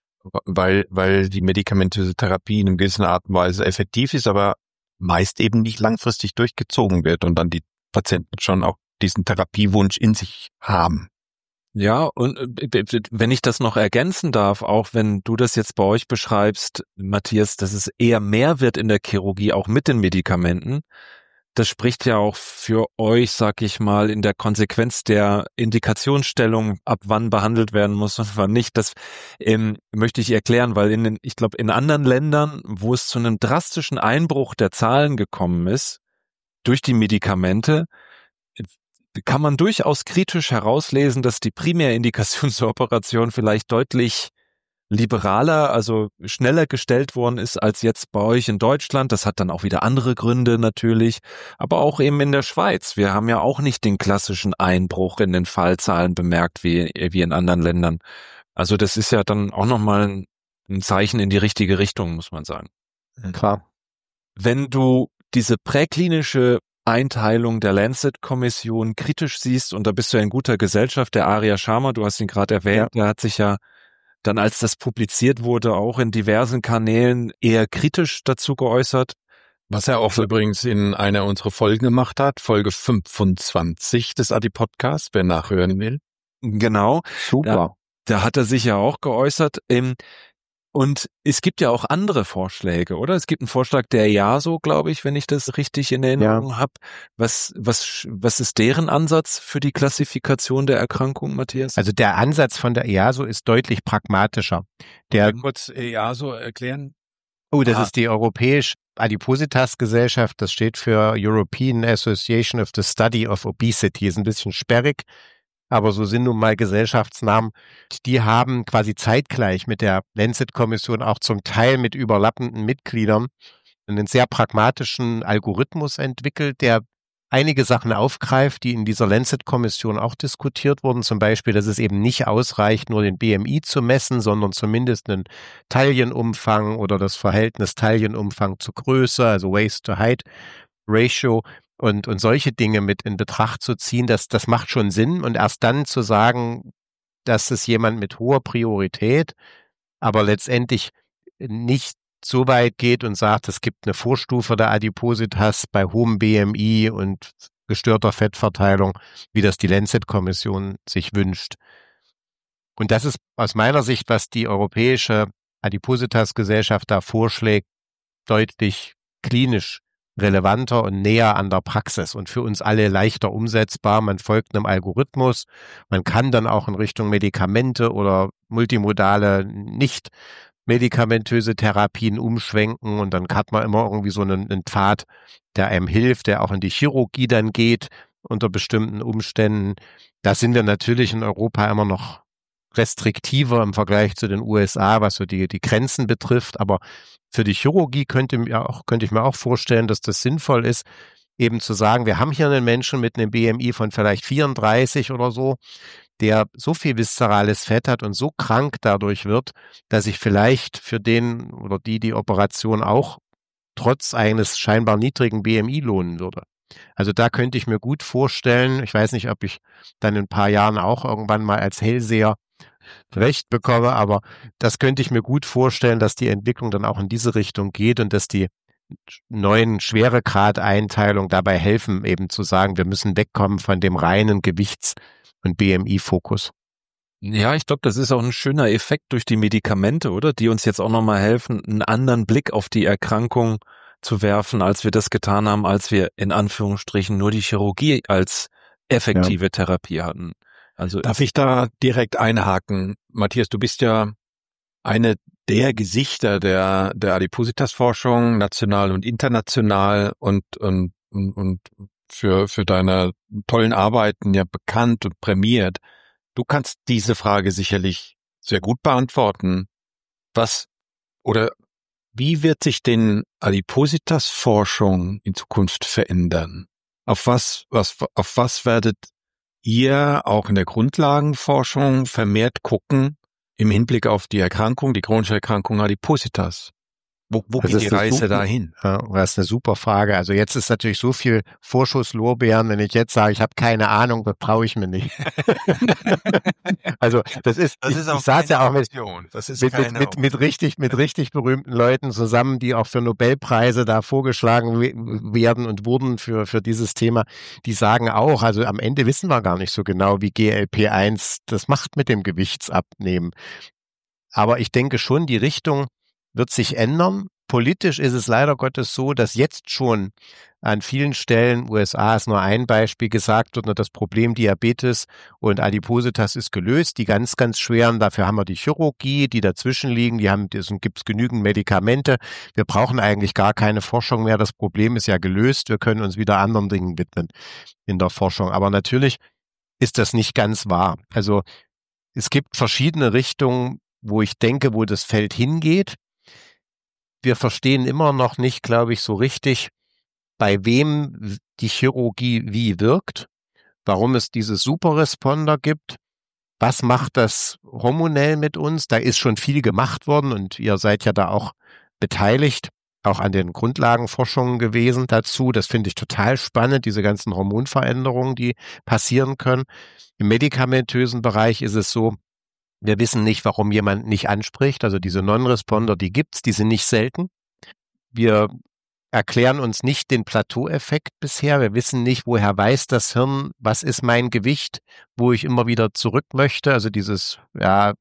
weil, weil die medikamentöse Therapie in einer gewissen Art und Weise effektiv ist, aber meist eben nicht langfristig durchgezogen wird und dann die Patienten schon auch diesen Therapiewunsch in sich haben. Ja, und wenn ich das noch ergänzen darf, auch wenn du das jetzt bei euch beschreibst, Matthias, dass es eher mehr wird in der Chirurgie, auch mit den Medikamenten, das spricht ja auch für euch, sag ich mal, in der Konsequenz der Indikationsstellung, ab wann behandelt werden muss und wann nicht. Das ähm, möchte ich erklären, weil in den, ich glaube, in anderen Ländern, wo es zu einem drastischen Einbruch der Zahlen gekommen ist, durch die Medikamente, kann man durchaus kritisch herauslesen, dass die Primärindikation zur Operation vielleicht deutlich liberaler, also schneller gestellt worden ist als jetzt bei euch in Deutschland. Das hat dann auch wieder andere Gründe natürlich, aber auch eben in der Schweiz. Wir haben ja auch nicht den klassischen Einbruch in den Fallzahlen bemerkt wie, wie in anderen Ländern. Also das ist ja dann auch nochmal ein, ein Zeichen in die richtige Richtung, muss man sagen. Klar. Wenn du diese präklinische Einteilung der Lancet-Kommission kritisch siehst, und da bist du ja in guter Gesellschaft, der Arya Sharma, du hast ihn gerade erwähnt, ja. Der hat sich ja dann, als das publiziert wurde, auch in diversen Kanälen eher kritisch dazu geäußert. Was er auch übrigens in einer unserer Folgen gemacht hat, Folge fünfundzwanzig des Adi-Podcasts, wer nachhören will. Genau. Super. Da, da hat er sich ja auch geäußert. Und es gibt ja auch andere Vorschläge, oder? Es gibt einen Vorschlag der E A S O, glaube ich, wenn ich das richtig in Erinnerung ja. habe. Was, was, was ist deren Ansatz für die Klassifikation der Erkrankung, Matthias? Also der Ansatz von der E A S O ist deutlich pragmatischer. Der kurz E A S O erklären. Oh, das ah. ist die Europäische Adipositas-Gesellschaft. Das steht für European Association of the Study of Obesity. Ist ein bisschen sperrig, aber so sind nun mal Gesellschaftsnamen. Die haben quasi zeitgleich mit der Lancet-Kommission auch zum Teil mit überlappenden Mitgliedern einen sehr pragmatischen Algorithmus entwickelt, der einige Sachen aufgreift, die in dieser Lancet-Kommission auch diskutiert wurden. Zum Beispiel, dass es eben nicht ausreicht, nur den B M I zu messen, sondern zumindest einen Taillenumfang oder das Verhältnis Taillenumfang zu Größe, also Waist-to-Height-Ratio. Und, und solche Dinge mit in Betracht zu ziehen, das, das macht schon Sinn. Und erst dann zu sagen, dass es jemand mit hoher Priorität, aber letztendlich nicht so weit geht und sagt, es gibt eine Vorstufe der Adipositas bei hohem B M I und gestörter Fettverteilung, wie das die Lancet-Kommission sich wünscht. Und das ist aus meiner Sicht, was die Europäische Adipositas-Gesellschaft da vorschlägt, deutlich klinisch relevanter und näher an der Praxis und für uns alle leichter umsetzbar. Man folgt einem Algorithmus, man kann dann auch in Richtung Medikamente oder multimodale, nicht medikamentöse Therapien umschwenken und dann hat man immer irgendwie so einen, einen Pfad, der einem hilft, der auch in die Chirurgie dann geht unter bestimmten Umständen. Da sind wir natürlich in Europa immer noch restriktiver im Vergleich zu den U S A, was so die, die Grenzen betrifft. Aber für die Chirurgie könnte, mir auch, könnte ich mir auch vorstellen, dass das sinnvoll ist, eben zu sagen, wir haben hier einen Menschen mit einem B M I von vielleicht vierunddreißig oder so, der so viel viszerales Fett hat und so krank dadurch wird, dass sich vielleicht für den oder die die Operation auch trotz eines scheinbar niedrigen B M I lohnen würde. Also da könnte ich mir gut vorstellen, ich weiß nicht, ob ich dann in ein paar Jahren auch irgendwann mal als Hellseher recht bekomme, aber das könnte ich mir gut vorstellen, dass die Entwicklung dann auch in diese Richtung geht und dass die neuen Schweregrad-Einteilungen dabei helfen, eben zu sagen, wir müssen wegkommen von dem reinen Gewichts- und B M I-Fokus. Ja, ich glaube, das ist auch ein schöner Effekt durch die Medikamente, oder? Die uns jetzt auch nochmal helfen, einen anderen Blick auf die Erkrankung zu werfen, als wir das getan haben, als wir in Anführungsstrichen nur die Chirurgie als effektive ja. Therapie hatten. Also darf ich da direkt einhaken? Matthias, du bist ja eine der Gesichter der der Adipositas-Forschung, national und international und und und für für deine tollen Arbeiten ja bekannt und prämiert. Du kannst diese Frage sicherlich sehr gut beantworten. Was oder wie wird sich denn Adipositas-Forschung in Zukunft verändern? Auf was was auf was werdet ihr auch in der Grundlagenforschung vermehrt gucken im Hinblick auf die Erkrankung, die chronische Erkrankung Adipositas? Wo, wo geht die Reise dahin? Ja, das ist eine super Frage. Also jetzt ist natürlich so viel Vorschusslorbeeren, wenn ich jetzt sage, ich habe keine Ahnung, das traue ich mir nicht. Also das ist, das ist ich, ich saß ja auch mit, das ist mit, mit, mit, mit richtig, mit richtig berühmten Leuten zusammen, die auch für Nobelpreise da vorgeschlagen werden und wurden für, für dieses Thema. Die sagen auch, also am Ende wissen wir gar nicht so genau, wie G L P eins das macht mit dem Gewichtsabnehmen. Aber ich denke schon, die Richtung wird sich ändern. Politisch ist es leider Gottes so, dass jetzt schon an vielen Stellen, U S A ist nur ein Beispiel, gesagt wird, das Problem Diabetes und Adipositas ist gelöst. Die ganz, ganz schweren, dafür haben wir die Chirurgie, die dazwischen liegen, die haben, es gibt genügend Medikamente. Wir brauchen eigentlich gar keine Forschung mehr. Das Problem ist ja gelöst. Wir können uns wieder anderen Dingen widmen in der Forschung. Aber natürlich ist das nicht ganz wahr. Also es gibt verschiedene Richtungen, wo ich denke, wo das Feld hingeht. Wir verstehen immer noch nicht, glaube ich, so richtig, bei wem die Chirurgie wie wirkt, warum es diese Superresponder gibt, was macht das hormonell mit uns. Da ist schon viel gemacht worden und ihr seid ja da auch beteiligt, auch an den Grundlagenforschungen gewesen dazu. Das finde ich total spannend, diese ganzen Hormonveränderungen, die passieren können. Im medikamentösen Bereich ist es so, wir wissen nicht, warum jemand nicht anspricht. Also diese Non-Responder, die gibt's, die sind nicht selten. Wir erklären uns nicht den Plateaueffekt bisher. Wir wissen nicht, woher weiß das Hirn, was ist mein Gewicht, wo ich immer wieder zurück möchte. Also dieses ja,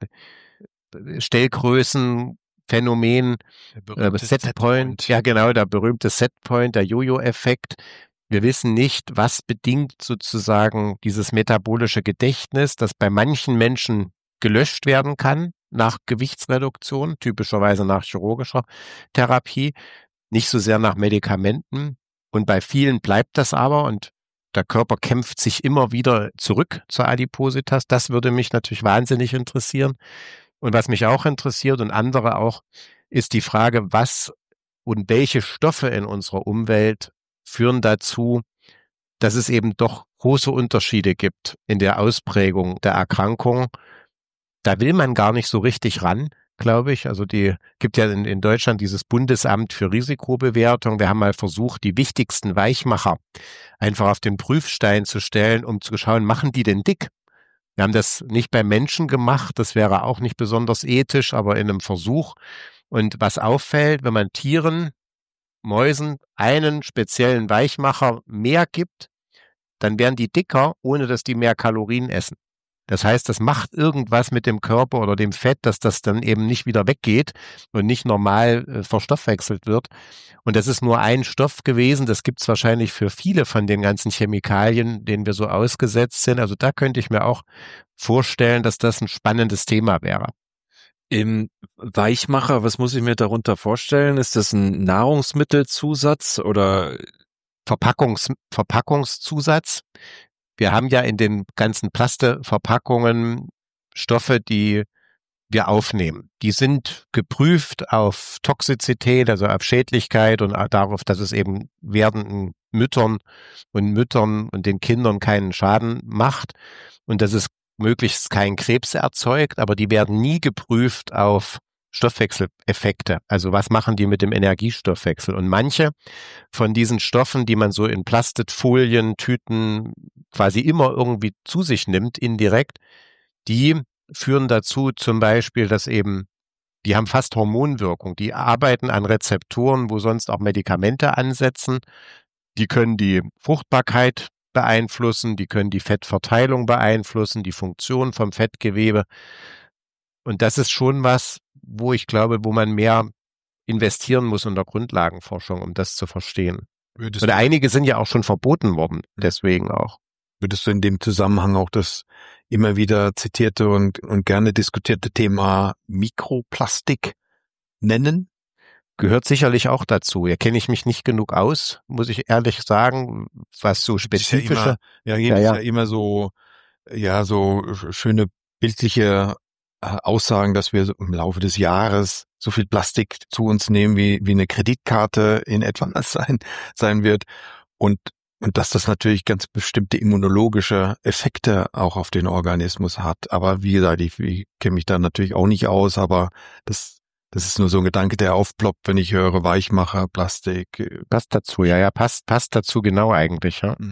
Stellgrößenphänomen, äh, Setpoint. Ja genau, der berühmte Setpoint, der Jojo-Effekt. Wir wissen nicht, was bedingt sozusagen dieses metabolische Gedächtnis, das bei manchen Menschen gelöscht werden kann nach Gewichtsreduktion, typischerweise nach chirurgischer Therapie, nicht so sehr nach Medikamenten. Und bei vielen bleibt das aber und der Körper kämpft sich immer wieder zurück zur Adipositas. Das würde mich natürlich wahnsinnig interessieren. Und was mich auch interessiert und andere auch, ist die Frage, was und welche Stoffe in unserer Umwelt führen dazu, dass es eben doch große Unterschiede gibt in der Ausprägung der Erkrankung. Da will man gar nicht so richtig ran, glaube ich. Also die gibt ja in, in Deutschland dieses Bundesamt für Risikobewertung. Wir haben mal versucht, die wichtigsten Weichmacher einfach auf den Prüfstein zu stellen, um zu schauen, machen die denn dick? Wir haben das nicht bei Menschen gemacht, das wäre auch nicht besonders ethisch, aber in einem Versuch. Und was auffällt, wenn man Tieren, Mäusen einen speziellen Weichmacher mehr gibt, dann werden die dicker, ohne dass die mehr Kalorien essen. Das heißt, das macht irgendwas mit dem Körper oder dem Fett, dass das dann eben nicht wieder weggeht und nicht normal äh, verstoffwechselt wird. Und das ist nur ein Stoff gewesen. Das gibt es wahrscheinlich für viele von den ganzen Chemikalien, denen wir so ausgesetzt sind. Also da könnte ich mir auch vorstellen, dass das ein spannendes Thema wäre. Im Weichmacher, was muss ich mir darunter vorstellen? Ist das ein Nahrungsmittelzusatz oder Verpackungs, Verpackungszusatz? Wir haben ja in den ganzen Plasteverpackungen Stoffe, die wir aufnehmen. Die sind geprüft auf Toxizität, also auf Schädlichkeit und darauf, dass es eben werdenden Müttern und Müttern und den Kindern keinen Schaden macht und dass es möglichst keinen Krebs erzeugt, aber die werden nie geprüft auf Stoffwechseleffekte. Also was machen die mit dem Energiestoffwechsel? Und manche von diesen Stoffen, die man so in Plastikfolien, Tüten quasi immer irgendwie zu sich nimmt, indirekt, die führen dazu zum Beispiel, dass eben, die haben fast Hormonwirkung, die arbeiten an Rezeptoren, wo sonst auch Medikamente ansetzen, die können die Fruchtbarkeit beeinflussen, die können die Fettverteilung beeinflussen, die Funktion vom Fettgewebe. Und das ist schon was, wo ich glaube, wo man mehr investieren muss in der Grundlagenforschung, um das zu verstehen. Würdest Oder du, einige sind ja auch schon verboten worden, deswegen auch. würdest du in dem Zusammenhang auch das immer wieder zitierte und, und gerne diskutierte Thema Mikroplastik nennen? Gehört sicherlich auch dazu. Hier kenne ich mich nicht genug aus, muss ich ehrlich sagen, was so spezifische. Ja, immer, ja, Ja, ja. ja immer so, ja, so schöne bildliche äh, Aussagen, dass wir so im Laufe des Jahres so viel Plastik zu uns nehmen, wie, wie eine Kreditkarte in etwa sein, sein wird. Und, und dass das natürlich ganz bestimmte immunologische Effekte auch auf den Organismus hat. Aber wie gesagt, ich, ich kenne mich da natürlich auch nicht aus, aber das, das ist nur so ein Gedanke, der aufploppt, wenn ich höre Weichmacher, Plastik. Passt dazu, ja, ja, passt, passt dazu genau eigentlich, ja.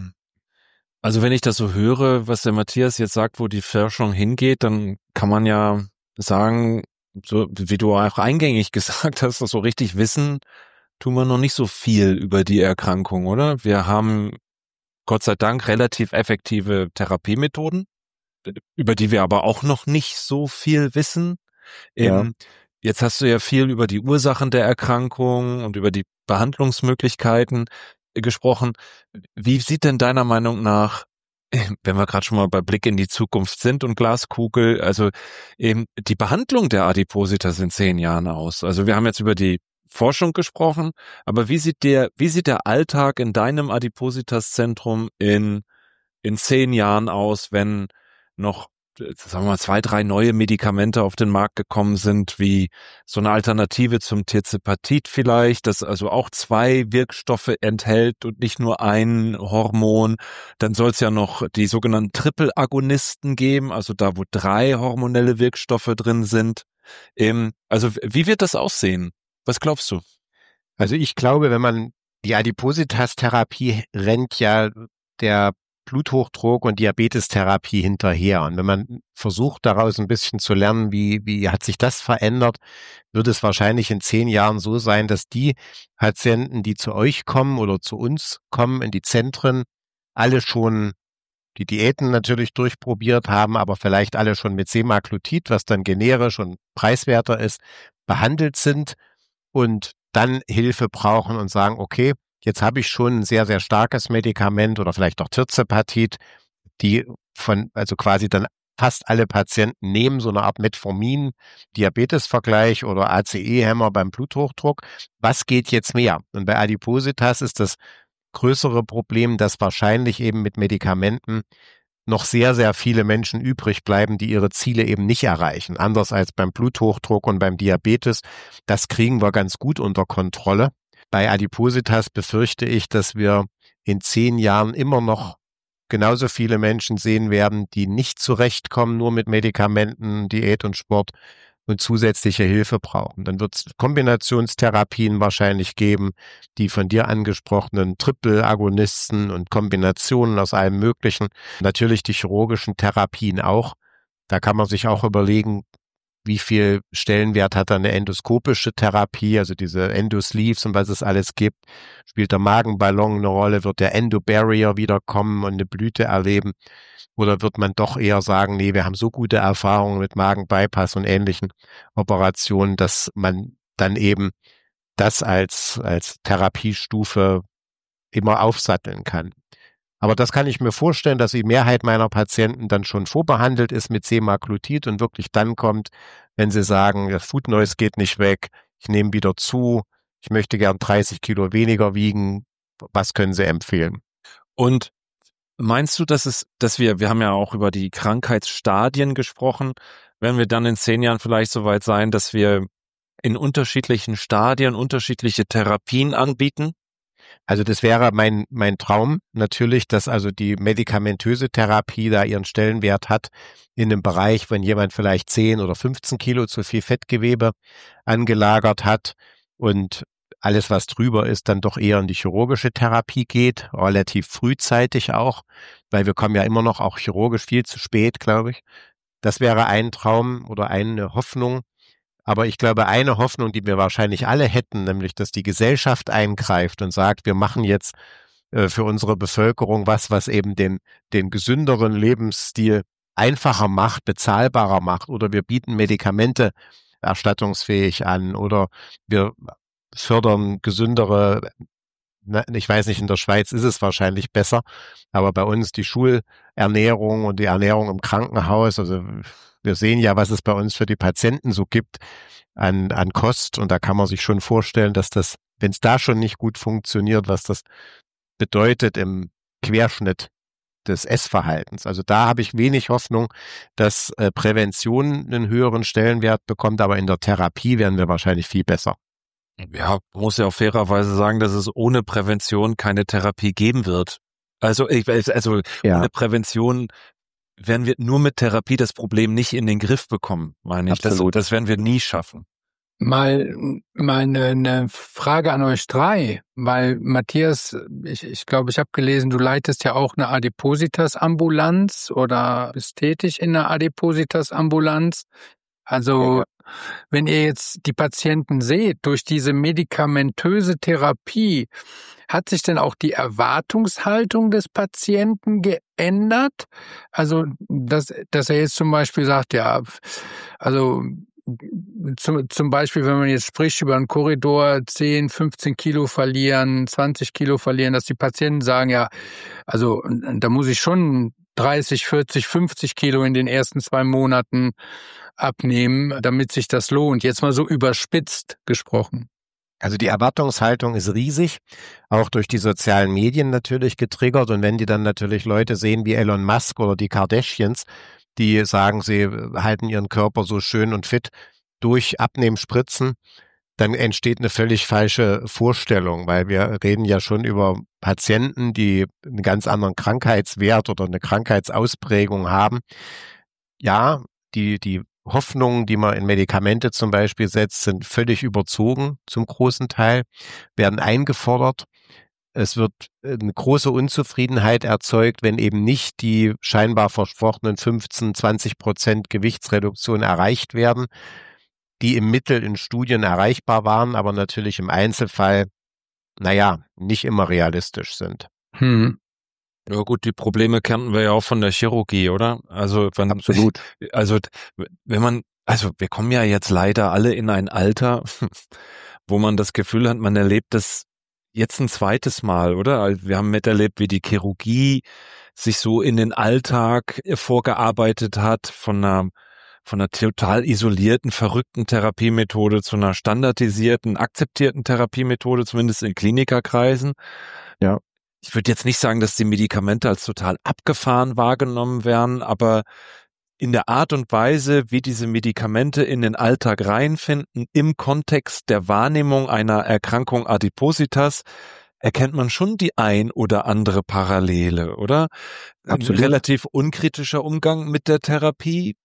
Also wenn ich das so höre, was der Matthias jetzt sagt, wo die Forschung hingeht, dann kann man ja sagen, so wie du auch eingängig gesagt hast, dass so richtig wissen, tun wir noch nicht so viel über die Erkrankung, oder? Wir haben Gott sei Dank relativ effektive Therapiemethoden, über die wir aber auch noch nicht so viel wissen. Ja. Ähm, jetzt hast du ja viel über die Ursachen der Erkrankung und über die Behandlungsmöglichkeiten gesprochen. Wie sieht denn deiner Meinung nach, wenn wir gerade schon mal bei Blick in die Zukunft sind und Glaskugel, also eben die Behandlung der Adipositas in zehn Jahren aus? Also wir haben jetzt über die Forschung gesprochen, aber wie sieht der, wie sieht der Alltag in deinem Adipositas-Zentrum in, in zehn Jahren aus, wenn noch, sagen wir mal, zwei, drei neue Medikamente auf den Markt gekommen sind, wie so eine Alternative zum Tirzepatit vielleicht, das also auch zwei Wirkstoffe enthält und nicht nur ein Hormon. Dann soll es ja noch die sogenannten Triple-Agonisten geben, also da, wo drei hormonelle Wirkstoffe drin sind. Ähm, also wie wird das aussehen? Was glaubst du? Also ich glaube, wenn man die Adipositas-Therapie rennt ja der Bluthochdruck und Diabetestherapie hinterher. Und wenn man versucht, daraus ein bisschen zu lernen, wie, wie hat sich das verändert, wird es wahrscheinlich in zehn Jahren so sein, dass die Patienten, die zu euch kommen oder zu uns kommen in die Zentren, alle schon die Diäten natürlich durchprobiert haben, aber vielleicht alle schon mit Semaglutid, was dann generisch und preiswerter ist, behandelt sind und dann Hilfe brauchen und sagen, okay, jetzt habe ich schon ein sehr, sehr starkes Medikament oder vielleicht auch Tirzepatit, die von, also quasi dann fast alle Patienten nehmen, so eine Art Metformin-Diabetes-Vergleich oder A C E-Hämmer beim Bluthochdruck. Was geht jetzt mehr? Und bei Adipositas ist das größere Problem, dass wahrscheinlich eben mit Medikamenten noch sehr, sehr viele Menschen übrig bleiben, die ihre Ziele eben nicht erreichen. Anders als beim Bluthochdruck und beim Diabetes. Das kriegen wir ganz gut unter Kontrolle. Bei Adipositas befürchte ich, dass wir in zehn Jahren immer noch genauso viele Menschen sehen werden, die nicht zurechtkommen, nur mit Medikamenten, Diät und Sport, und zusätzliche Hilfe brauchen. Dann wird es Kombinationstherapien wahrscheinlich geben, die von dir angesprochenen Triple-Agonisten und Kombinationen aus allem Möglichen. Natürlich die chirurgischen Therapien auch. Da kann man sich auch überlegen, wie viel Stellenwert hat da eine endoskopische Therapie, also diese Endosleeves und was es alles gibt. Spielt der Magenballon eine Rolle? Wird der Endobarrier wiederkommen und eine Blüte erleben? Oder wird man doch eher sagen, nee, wir haben so gute Erfahrungen mit Magenbypass und ähnlichen Operationen, dass man dann eben das als, als Therapiestufe immer aufsatteln kann. Aber das kann ich mir vorstellen, dass die Mehrheit meiner Patienten dann schon vorbehandelt ist mit Semaglutid und wirklich dann kommt, wenn sie sagen, das Food Noise geht nicht weg, ich nehme wieder zu, ich möchte gern dreißig Kilo weniger wiegen, was können Sie empfehlen? Und meinst du, dass es, dass wir, wir haben ja auch über die Krankheitsstadien gesprochen, werden wir dann in zehn Jahren vielleicht so weit sein, dass wir in unterschiedlichen Stadien unterschiedliche Therapien anbieten? Also das wäre mein mein Traum natürlich, dass also die medikamentöse Therapie da ihren Stellenwert hat in einem Bereich, wenn jemand vielleicht zehn oder fünfzehn Kilo zu viel Fettgewebe angelagert hat und alles, was drüber ist, dann doch eher in die chirurgische Therapie geht, relativ frühzeitig auch, weil wir kommen ja immer noch auch chirurgisch viel zu spät, glaube ich. Das wäre ein Traum oder eine Hoffnung. Aber ich glaube, eine Hoffnung, die wir wahrscheinlich alle hätten, nämlich, dass die Gesellschaft eingreift und sagt, wir machen jetzt äh, für unsere Bevölkerung was, was eben den, den gesünderen Lebensstil einfacher macht, bezahlbarer macht, oder wir bieten Medikamente erstattungsfähig an, oder wir fördern gesündere, ich weiß nicht, in der Schweiz ist es wahrscheinlich besser, aber bei uns die Schulernährung und die Ernährung im Krankenhaus, also wir sehen ja, was es bei uns für die Patienten so gibt an, an Kost, und da kann man sich schon vorstellen, dass das, wenn es da schon nicht gut funktioniert, was das bedeutet im Querschnitt des Essverhaltens. Also da habe ich wenig Hoffnung, dass äh, Prävention einen höheren Stellenwert bekommt, aber in der Therapie werden wir wahrscheinlich viel besser. Ja, muss ja auch fairerweise sagen, dass es ohne Prävention keine Therapie geben wird. Also, ich, also Ja. ohne Prävention werden wir nur mit Therapie das Problem nicht in den Griff bekommen, meine ich. Das, Absolut. das werden wir nie schaffen. Mal, mal eine, eine Frage an euch drei, weil Matthias, ich, ich glaube, ich habe gelesen, du leitest ja auch eine Adipositas-Ambulanz oder bist tätig in einer Adipositas-Ambulanz. Also, Ja. wenn ihr jetzt die Patienten seht, durch diese medikamentöse Therapie, hat sich denn auch die Erwartungshaltung des Patienten geändert? Also, dass, dass er jetzt zum Beispiel sagt, ja, also zum, zum Beispiel, wenn man jetzt spricht über einen Korridor, zehn, fünfzehn Kilo verlieren, zwanzig Kilo verlieren, dass die Patienten sagen, ja, also da muss ich schon dreißig, vierzig, fünfzig Kilo in den ersten zwei Monaten abnehmen, damit sich das lohnt. Jetzt mal so überspitzt gesprochen. Also die Erwartungshaltung ist riesig, auch durch die sozialen Medien natürlich getriggert. Und wenn die dann natürlich Leute sehen wie Elon Musk oder die Kardashians, die sagen, sie halten ihren Körper so schön und fit durch Abnehmspritzen, dann entsteht eine völlig falsche Vorstellung, weil wir reden ja schon über Patienten, die einen ganz anderen Krankheitswert oder eine Krankheitsausprägung haben. Ja, die, die Hoffnungen, die man in Medikamente zum Beispiel setzt, sind völlig überzogen zum großen Teil, werden eingefordert. Es wird eine große Unzufriedenheit erzeugt, wenn eben nicht die scheinbar versprochenen fünfzehn, zwanzig Prozent Gewichtsreduktion erreicht werden, die im Mittel in Studien erreichbar waren, aber natürlich im Einzelfall, naja, nicht immer realistisch sind. Hm. Ja gut, die Probleme kannten wir ja auch von der Chirurgie, oder? Also wenn, Absolut. Also wenn man, also wir kommen ja jetzt leider alle in ein Alter, wo man das Gefühl hat, man erlebt das jetzt ein zweites Mal, oder? Wir haben miterlebt, wie die Chirurgie sich so in den Alltag vorgearbeitet hat, von einer von einer total isolierten, verrückten Therapiemethode zu einer standardisierten, akzeptierten Therapiemethode, zumindest in Klinikerkreisen. Ja. Ich würde jetzt nicht sagen, dass die Medikamente als total abgefahren wahrgenommen werden, aber in der Art und Weise, wie diese Medikamente in den Alltag reinfinden, im Kontext der Wahrnehmung einer Erkrankung Adipositas, erkennt man schon die ein oder andere Parallele, oder? Absolut. Ein relativ unkritischer Umgang mit der Therapie,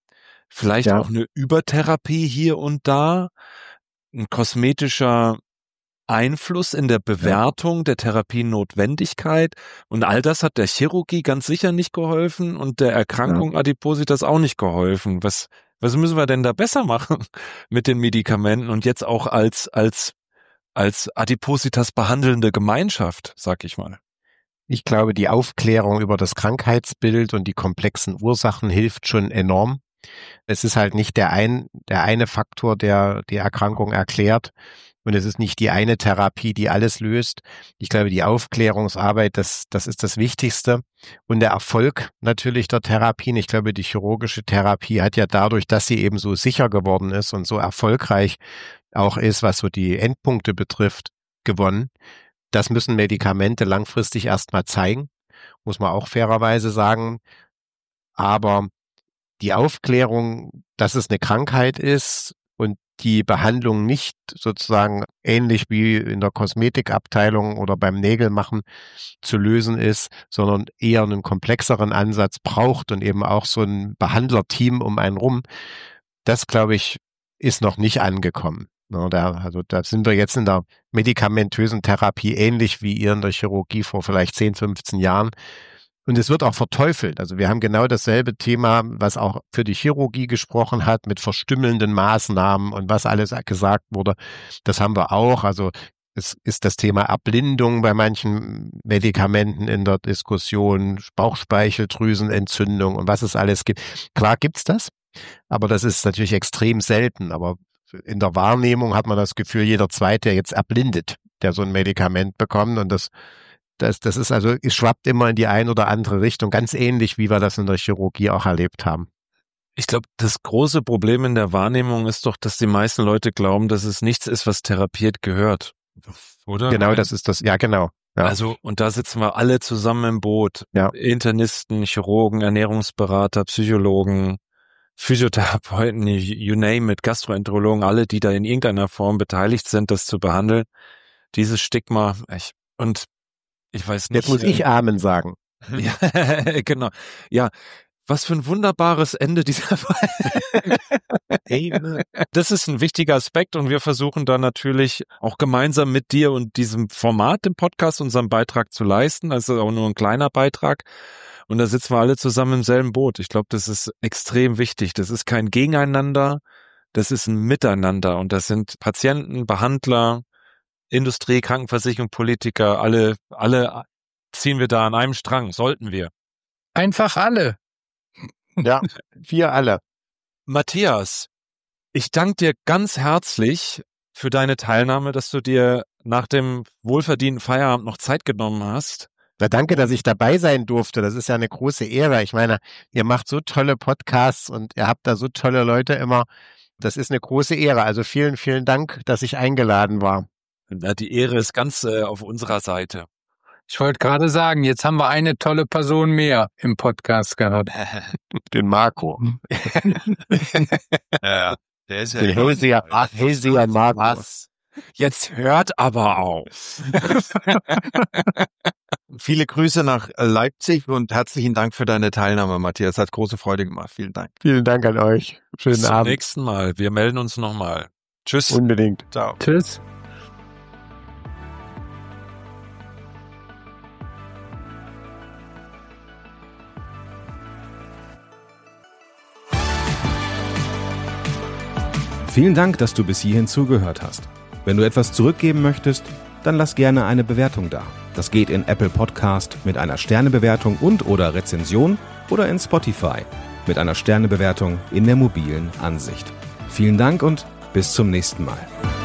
vielleicht Ja. auch eine Übertherapie hier und da, ein kosmetischer Einfluss in der Bewertung der Therapienotwendigkeit und all das hat der Chirurgie ganz sicher nicht geholfen und der Erkrankung Adipositas auch nicht geholfen. Was, was müssen wir denn da besser machen mit den Medikamenten und jetzt auch als, als, als Adipositas behandelnde Gemeinschaft, sag ich mal? Ich glaube, die Aufklärung über das Krankheitsbild und die komplexen Ursachen hilft schon enorm. Es ist halt nicht der ein, der eine Faktor, der die Erkrankung erklärt. Und es ist nicht die eine Therapie, die alles löst. Ich glaube, die Aufklärungsarbeit, das, das ist das Wichtigste. Und der Erfolg natürlich der Therapien. Ich glaube, die chirurgische Therapie hat ja dadurch, dass sie eben so sicher geworden ist und so erfolgreich auch ist, was so die Endpunkte betrifft, gewonnen. Das müssen Medikamente langfristig erstmal zeigen, muss man auch fairerweise sagen. Aber die Aufklärung, dass es eine Krankheit ist und die Behandlung nicht sozusagen ähnlich wie in der Kosmetikabteilung oder beim Nägelmachen zu lösen ist, sondern eher einen komplexeren Ansatz braucht und eben auch so ein Behandlerteam um einen rum, das, glaube ich, ist noch nicht angekommen. Ja, da, also da sind wir jetzt in der medikamentösen Therapie ähnlich wie ihr in der Chirurgie vor vielleicht zehn, fünfzehn Jahren. Und es wird auch verteufelt. Also wir haben genau dasselbe Thema, was auch für die Chirurgie gesprochen hat, mit verstümmelnden Maßnahmen und was alles gesagt wurde. Das haben wir auch. Also es ist das Thema Erblindung bei manchen Medikamenten in der Diskussion, Bauchspeicheldrüsenentzündung und was es alles gibt. Klar gibt's das, aber das ist natürlich extrem selten. Aber in der Wahrnehmung hat man das Gefühl, jeder Zweite jetzt erblindet, der so ein Medikament bekommt. Und das Das, das ist also, es schwappt immer in die eine oder andere Richtung, ganz ähnlich, wie wir das in der Chirurgie auch erlebt haben. Ich glaube, das große Problem in der Wahrnehmung ist doch, dass die meisten Leute glauben, dass es nichts ist, was therapiert gehört. Oder? Genau, das ist das, ja genau. Ja. Also, und da sitzen wir alle zusammen im Boot. Ja. Internisten, Chirurgen, Ernährungsberater, Psychologen, Physiotherapeuten, you name it, Gastroenterologen, alle, die da in irgendeiner Form beteiligt sind, das zu behandeln. Dieses Stigma, ich, und ich weiß nicht. Jetzt muss ich Amen sagen. Ja, genau. Ja, was für ein wunderbares Ende dieser Folge. Das ist ein wichtiger Aspekt und wir versuchen da natürlich auch gemeinsam mit dir und diesem Format im Podcast unseren Beitrag zu leisten. Also auch nur ein kleiner Beitrag. Und da sitzen wir alle zusammen im selben Boot. Ich glaube, das ist extrem wichtig. Das ist kein Gegeneinander, das ist ein Miteinander. Und das sind Patienten, Behandler, Industrie, Krankenversicherung, Politiker, alle, alle ziehen wir da an einem Strang, sollten wir. Einfach alle. Ja, wir alle. Matthias, ich danke dir ganz herzlich für deine Teilnahme, dass du dir nach dem wohlverdienten Feierabend noch Zeit genommen hast. Na, danke, dass ich dabei sein durfte. Das ist ja eine große Ehre. Ich meine, ihr macht so tolle Podcasts und ihr habt da so tolle Leute immer. Das ist eine große Ehre. Also vielen, vielen Dank, dass ich eingeladen war. Na, die Ehre ist ganz äh, auf unserer Seite. Ich wollte gerade sagen, jetzt haben wir eine tolle Person mehr im Podcast gehabt. Den Marco. Ja, der ist ja Den Hellseher, Hellseher Marco. Was? Jetzt hört aber auf. Viele Grüße nach Leipzig und herzlichen Dank für deine Teilnahme, Matthias. Hat große Freude gemacht. Vielen Dank. Vielen Dank an euch. Schönen Bis zum Abend. nächsten Mal. Wir melden uns nochmal. Tschüss. Unbedingt. Ciao. Tschüss. Vielen Dank, dass du bis hierhin zugehört hast. Wenn du etwas zurückgeben möchtest, dann lass gerne eine Bewertung da. Das geht in Apple Podcast mit einer Sternebewertung und oder Rezension oder in Spotify mit einer Sternebewertung in der mobilen Ansicht. Vielen Dank und bis zum nächsten Mal.